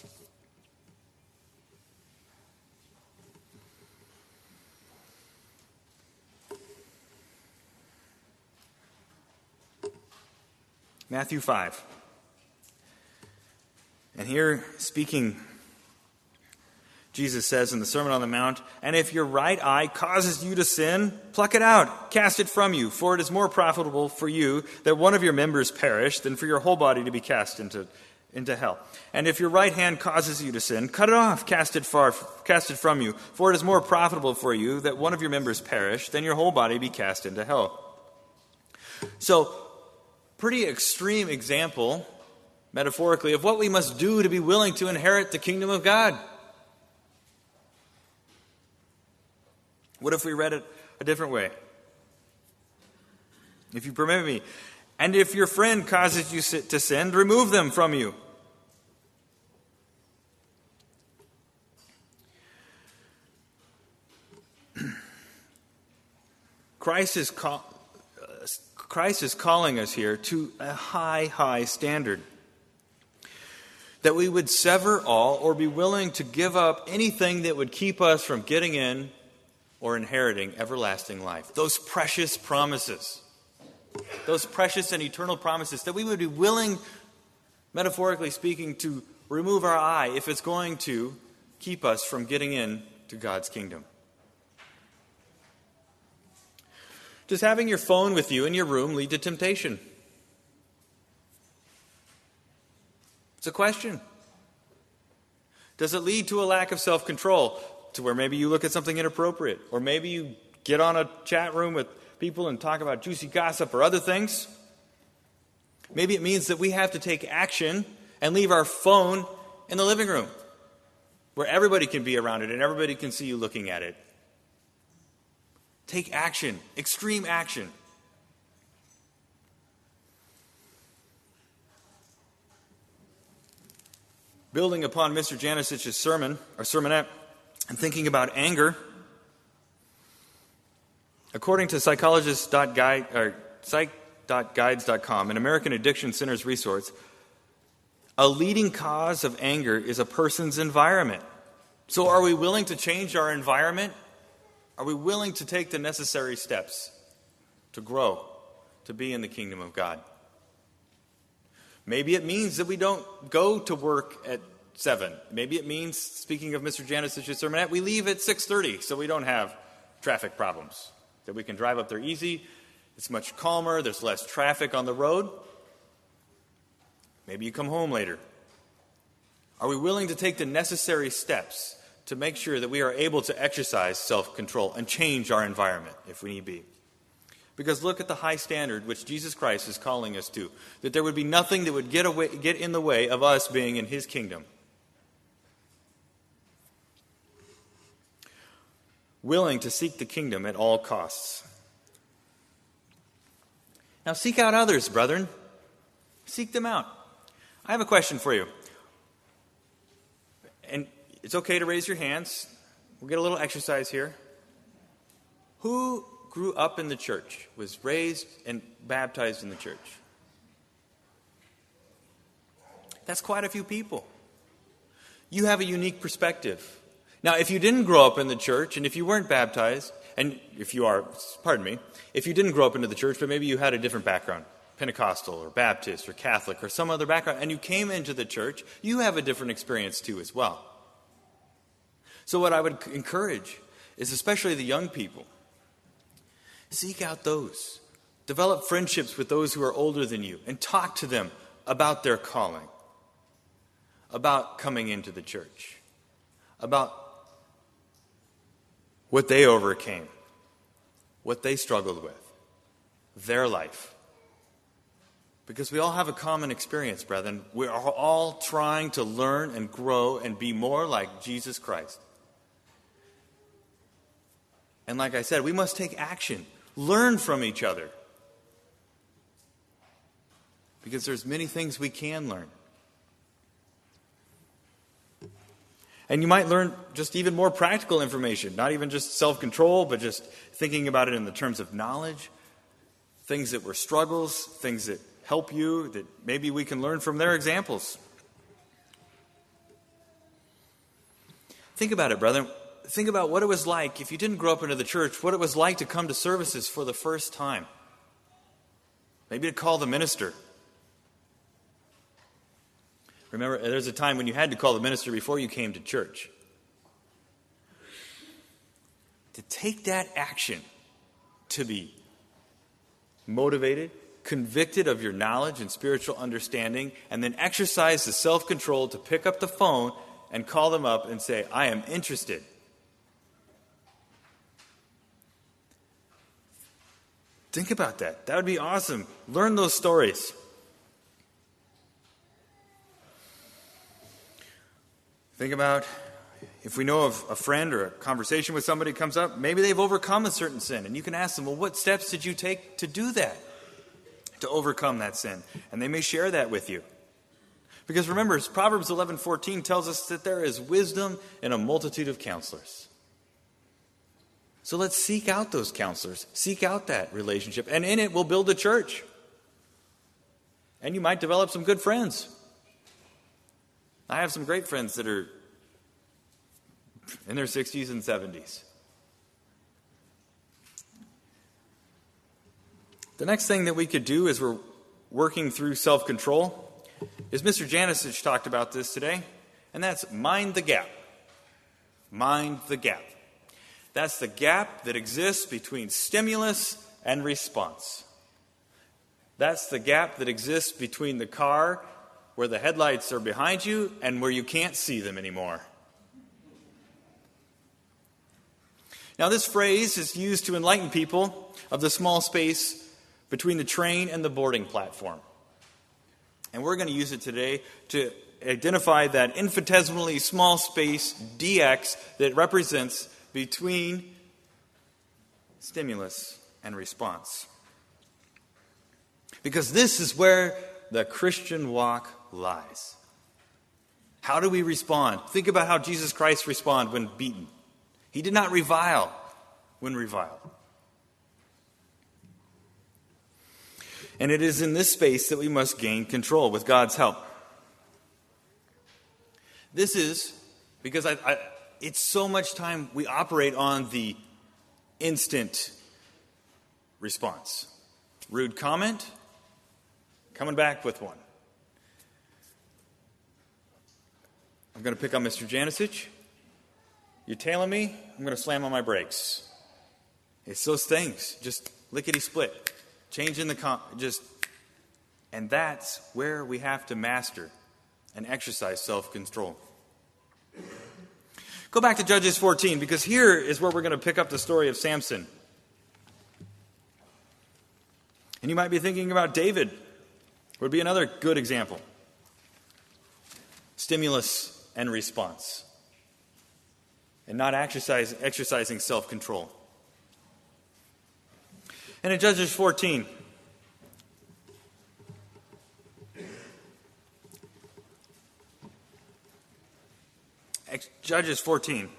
Matthew five. And here, speaking, Jesus says in the Sermon on the Mount, "And if your right eye causes you to sin, pluck it out, cast it from you, for it is more profitable for you that one of your members perish than for your whole body to be cast into, into hell. And if your right hand causes you to sin, cut it off, cast it far, cast it from you, for it is more profitable for you that one of your members perish than your whole body be cast into hell." So, pretty extreme example, metaphorically, of what we must do to be willing to inherit the kingdom of God. What if we read it a different way? If you permit me. "And if your friend causes you to sin, remove them from you." Christ is, call, uh, Christ is calling us here to a high, high standard. That we would sever all or be willing to give up anything that would keep us from getting in or inheriting everlasting life. Those precious promises. Those precious and eternal promises that we would be willing, metaphorically speaking, to remove our eye if it's going to keep us from getting in to God's kingdom. Does having your phone with you in your room lead to temptation? It's a question. Does it lead to a lack of self-control? To where maybe you look at something inappropriate, or maybe you get on a chat room with people and talk about juicy gossip or other things. Maybe it means that we have to take action and leave our phone in the living room where everybody can be around it and everybody can see you looking at it. Take action, extreme action. Building upon Mister Janisich's sermon, or sermonette, and thinking about anger, according to psychologist dot guide or psych dot guides dot com, an American Addiction Center's resource, a leading cause of anger is a person's environment. So are we willing to change our environment? Are we willing to take the necessary steps to grow, to be in the kingdom of God? Maybe it means that we don't go to work at seven. Maybe it means, speaking of Mister Janisich's sermonette, we leave at six thirty so we don't have traffic problems. That we can drive up there easy. It's much calmer. There's less traffic on the road. Maybe you come home later. Are we willing to take the necessary steps to make sure that we are able to exercise self-control and change our environment if we need be? Because look at the high standard which Jesus Christ is calling us to. That there would be nothing that would get away, get in the way of us being in His kingdom. Willing to seek the kingdom at all costs. Now seek out others, brethren. Seek them out. I have a question for you. And it's okay to raise your hands. We'll get a little exercise here. Who grew up in the church, was raised and baptized in the church? That's quite a few people. You have a unique perspective. Now, if you didn't grow up in the church, and if you weren't baptized, and if you are, pardon me, if you didn't grow up into the church, but maybe you had a different background, Pentecostal or Baptist or Catholic or some other background, and you came into the church, you have a different experience too as well. So what I would encourage is, especially the young people, seek out those. Develop friendships with those who are older than you and talk to them about their calling, about coming into the church, about what they overcame, what they struggled with, their life. Because we all have a common experience, brethren. We are all trying to learn and grow and be more like Jesus Christ. And like I said, we must take action, learn from each other. Because there's many things we can learn. And you might learn just even more practical information, not even just self-control, but just thinking about it in the terms of knowledge, things that were struggles, things that help you, that maybe we can learn from their examples. Think about it, brethren. Think about what it was like, if you didn't grow up into the church, what it was like to come to services for the first time. Maybe to call the minister. Remember, there's a time when you had to call the minister before you came to church. To take that action, to be motivated, convicted of your knowledge and spiritual understanding, and then exercise the self-control to pick up the phone and call them up and say, I am interested. Think about that. That would be awesome. Learn those stories. Think about if we know of a friend or a conversation with somebody comes up, maybe they've overcome a certain sin. And you can ask them, well, what steps did you take to do that? To overcome that sin. And they may share that with you. Because remember, Proverbs eleven fourteen tells us that there is wisdom in a multitude of counselors. So let's seek out those counselors. Seek out that relationship. And in it, we'll build a church. And you might develop some good friends. I have some great friends that are in their sixties and seventies. The next thing that we could do as we're working through self-control is Mister Janisich talked about this today, and that's mind the gap. Mind the gap. That's the gap that exists between stimulus and response. That's the gap that exists between the car where the headlights are behind you and where you can't see them anymore. Now, this phrase is used to enlighten people of the small space between the train and the boarding platform. And we're going to use it today to identify that infinitesimally small space, D X, that represents between stimulus and response. Because this is where the Christian walk lies. How do we respond? Think about how Jesus Christ responded when beaten. He did not revile when reviled. And it is in this space that we must gain control with God's help. This is because I, I, it's so much time we operate on the instant response. Rude comment, coming back with one. I'm going to pick on Mister Janisich. You're tailing me, I'm going to slam on my brakes. It's those things, just lickety-split. Changing the, com- just, and that's where we have to master and exercise self-control. Go back to Judges fourteen, because here is where we're going to pick up the story of Samson. And you might be thinking about David. Would be another good example. Stimulus and response. And not exercise, exercising self-control. And in Judges fourteen, Judges fourteen,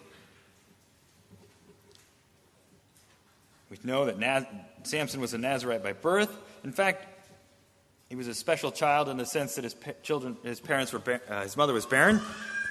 we know that Naz- Samson was a Nazirite by birth. In fact, he was a special child in the sense that his pa- children, his parents were, bar- uh, his mother was barren.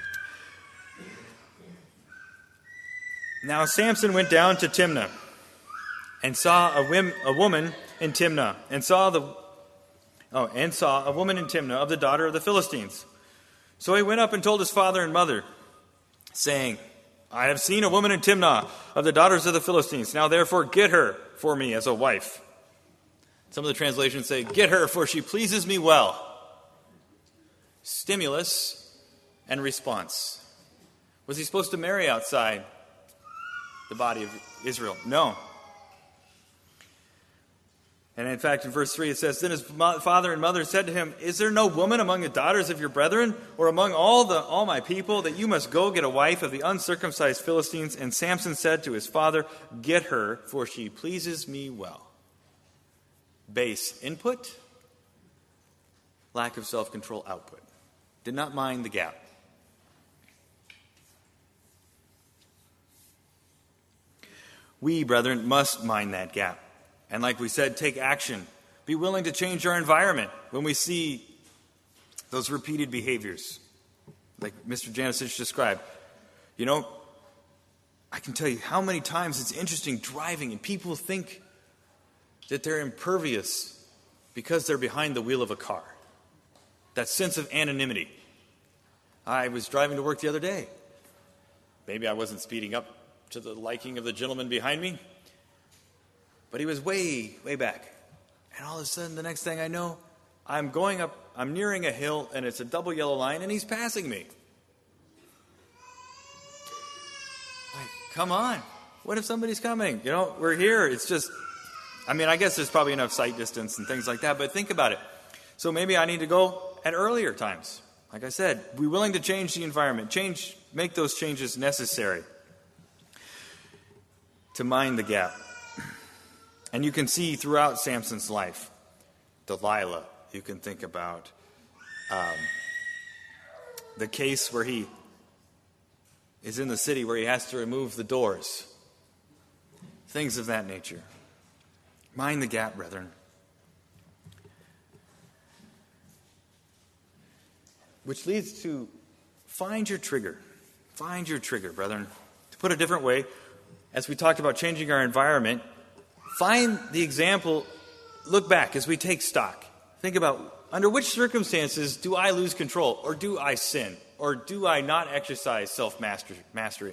Now Samson went down to Timnah and saw a, whim, a woman in Timnah, and saw the oh, and saw a woman in Timnah of the daughter of the Philistines. So he went up and told his father and mother, saying, I have seen a woman in Timnah of the daughters of the Philistines. Now therefore get her for me as a wife. Some of the translations say, get her, for she pleases me well. Stimulus and response. Was he supposed to marry outside the body of Israel? No. And in fact, in verse three it says, "Then his father and mother said to him, 'Is there no woman among the daughters of your brethren, or among all the all my people, that you must go get a wife of the uncircumcised Philistines?' And Samson said to his father, 'Get her, for she pleases me well.'" Base input, lack of self-control output. Did not mind the gap. We, brethren, must mind that gap. And like we said, take action. Be willing to change our environment when we see those repeated behaviors, like Mister Janisich described. You know, I can tell you how many times it's interesting driving and people think that they're impervious because they're behind the wheel of a car. That sense of anonymity. I was driving to work the other day. Maybe I wasn't speeding up to the liking of the gentleman behind me, but he was way, way back. And all of a sudden, the next thing I know, I'm going up, I'm nearing a hill, and it's a double yellow line, and he's passing me. Like, come on. What if somebody's coming? You know, we're here. It's just, I mean, I guess there's probably enough sight distance and things like that, but think about it. So maybe I need to go at earlier times. Like I said, be willing to change the environment, change, make those changes necessary to mind the gap. And you can see throughout Samson's life, Delilah, you can think about um, the case where he is in the city where he has to remove the doors. Things of that nature. Mind the gap, brethren. Which leads to find your trigger. Find your trigger, brethren. To put it a different way, as we talked about changing our environment, find the example, look back as we take stock. Think about, under which circumstances do I lose control, or do I sin, or do I not exercise self-mastery?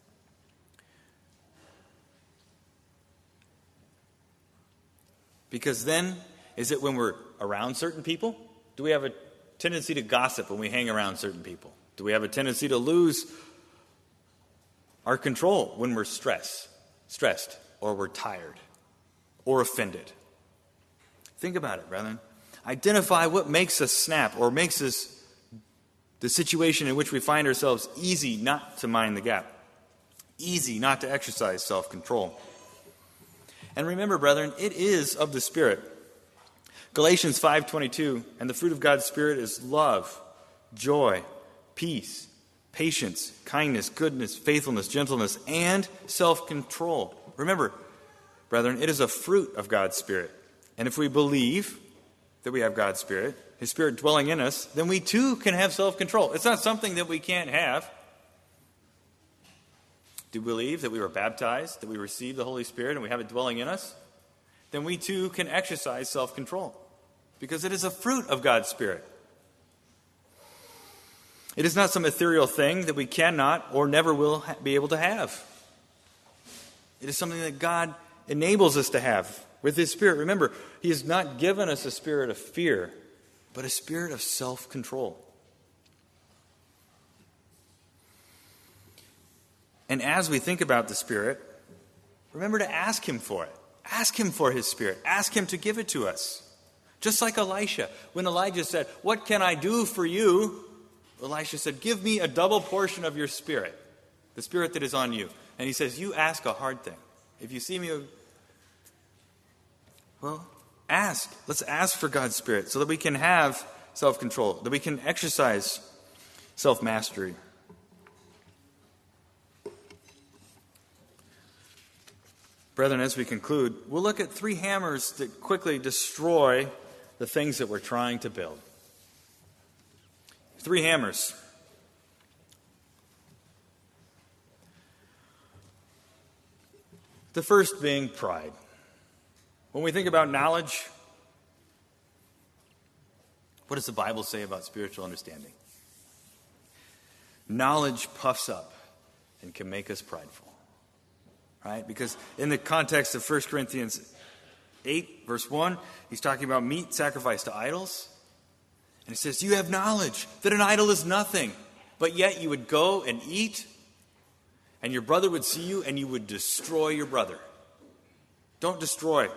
Because then, is it when we're around certain people? Do we have a tendency to gossip when we hang around certain people? Do we have a tendency to lose our control when we're stressed, stressed, or we're tired, or offended? Think about it, brethren. Identify what makes us snap, or makes us, the situation in which we find ourselves, easy not to mind the gap, easy not to exercise self-control. And remember, brethren, it is of the Spirit. Galatians five twenty-two, and the fruit of God's Spirit is love, joy, peace, patience, kindness, goodness, faithfulness, gentleness, and self-control. Remember, brethren, it is a fruit of God's Spirit. And if we believe that we have God's Spirit, His Spirit dwelling in us, then we too can have self-control. It's not something that we can't have. Do you believe that we were baptized, that we received the Holy Spirit, and we have it dwelling in us? Then we too can exercise self-control, because it is a fruit of God's Spirit. It is not some ethereal thing that we cannot or never will ha- be able to have. It is something that God enables us to have with His Spirit. Remember, He has not given us a spirit of fear, but a spirit of self-control. And as we think about the Spirit, remember to ask Him for it. Ask Him for His Spirit. Ask Him to give it to us. Just like Elisha. When Elijah said, "What can I do for you?" Elisha said, "Give me a double portion of your Spirit, the Spirit that is on you." And he says, "You ask a hard thing. If you see me, well, ask. Let's ask for God's Spirit so that we can have self-control, that we can exercise self-mastery." Brethren, as we conclude, we'll look at three hammers that quickly destroy the things that we're trying to build. Three hammers. The first being pride. When we think about knowledge, what does the Bible say about spiritual understanding? Knowledge puffs up and can make us prideful. Right? Because in the context of First Corinthians eight, verse one, he's talking about meat sacrificed to idols. And he says, "You have knowledge that an idol is nothing, but yet you would go and eat and your brother would see you and you would destroy your brother. Don't destroy.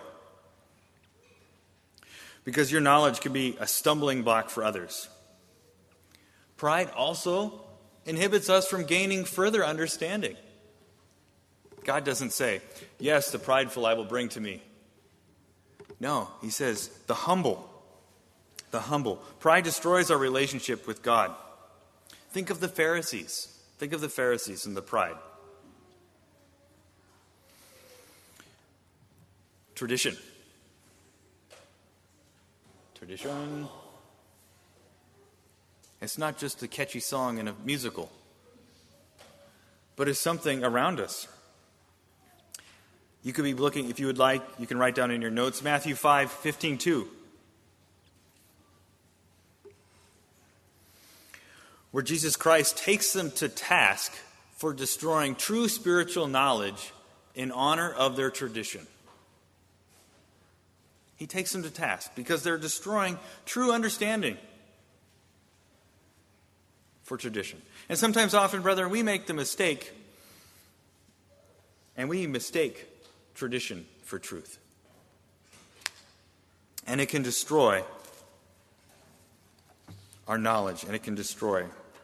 Because your knowledge can be a stumbling block for others. Pride also inhibits us from gaining further understanding. God doesn't say, yes, the prideful I will bring to me. No, he says, the humble. The humble. Pride destroys our relationship with God. Think of the Pharisees. Think of the Pharisees and the pride. Tradition. Tradition. It's not just a catchy song in a musical, but it's something around us. You could be looking, if you would like, you can write down in your notes, Matthew five fifteen two. Where Jesus Christ takes them to task for destroying true spiritual knowledge in honor of their tradition. He takes them to task because they're destroying true understanding for tradition. And sometimes, often, brethren, we make the mistake, and we mistake tradition for truth. And it can destroy our knowledge, and it can destroy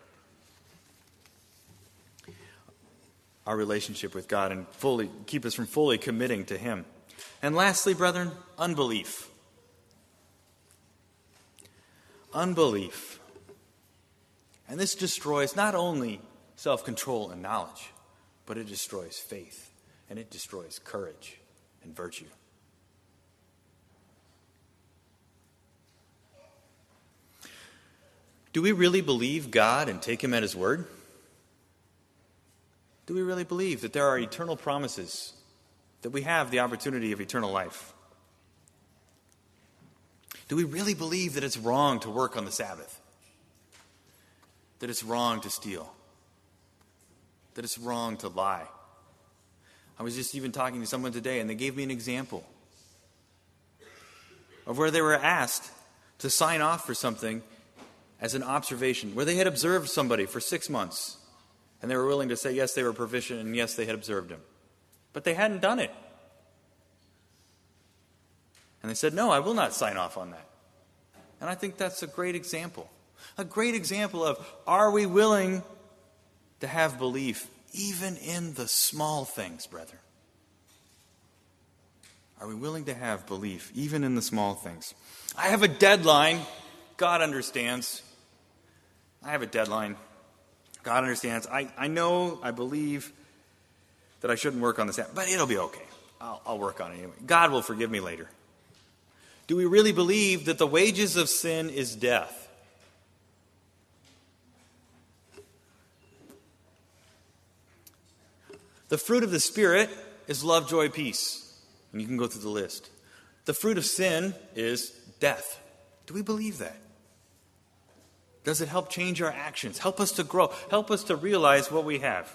our relationship with God and fully keep us from fully committing to Him. And lastly, brethren, unbelief. Unbelief. And this destroys not only self-control and knowledge, but it destroys faith, and it destroys courage and virtue. Do we really believe God and take Him at His word? Do we really believe that there are eternal promises, that we have the opportunity of eternal life? Do we really believe that it's wrong to work on the Sabbath? That it's wrong to steal? That it's wrong to lie? I was just even talking to someone today, and they gave me an example of where they were asked to sign off for something as an observation, where they had observed somebody for six months, and they were willing to say, yes, they were proficient, and yes, they had observed him. But they hadn't done it. And they said, no, I will not sign off on that. And I think that's a great example. A great example of, are we willing to have belief even in the small things, brethren? Are we willing to have belief even in the small things? I have a deadline. God understands. I have a deadline. God understands. I, I know, I believe that I shouldn't work on this, but it'll be okay. I'll, I'll work on it anyway. God will forgive me later. Do we really believe that the wages of sin is death? The fruit of the Spirit is love, joy, peace. And you can go through the list. The fruit of sin is death. Do we believe that? Does it help change our actions? Help us to grow? Help us to realize what we have?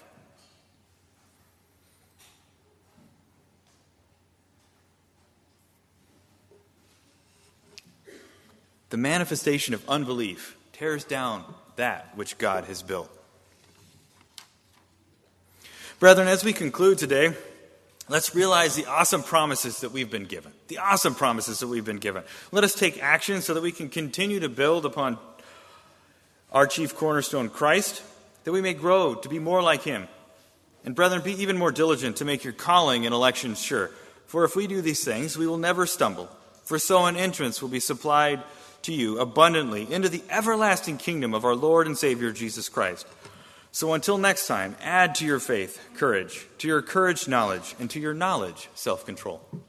The manifestation of unbelief tears down that which God has built. Brethren, as we conclude today, let's realize the awesome promises that we've been given. The awesome promises that we've been given. Let us take action so that we can continue to build upon our chief cornerstone, Christ, that we may grow to be more like Him. And brethren, be even more diligent to make your calling and election sure. For if we do these things, we will never stumble. For so an entrance will be supplied to you abundantly into the everlasting kingdom of our Lord and Savior Jesus Christ. So until next time, add to your faith courage, to your courage knowledge, and to your knowledge self-control.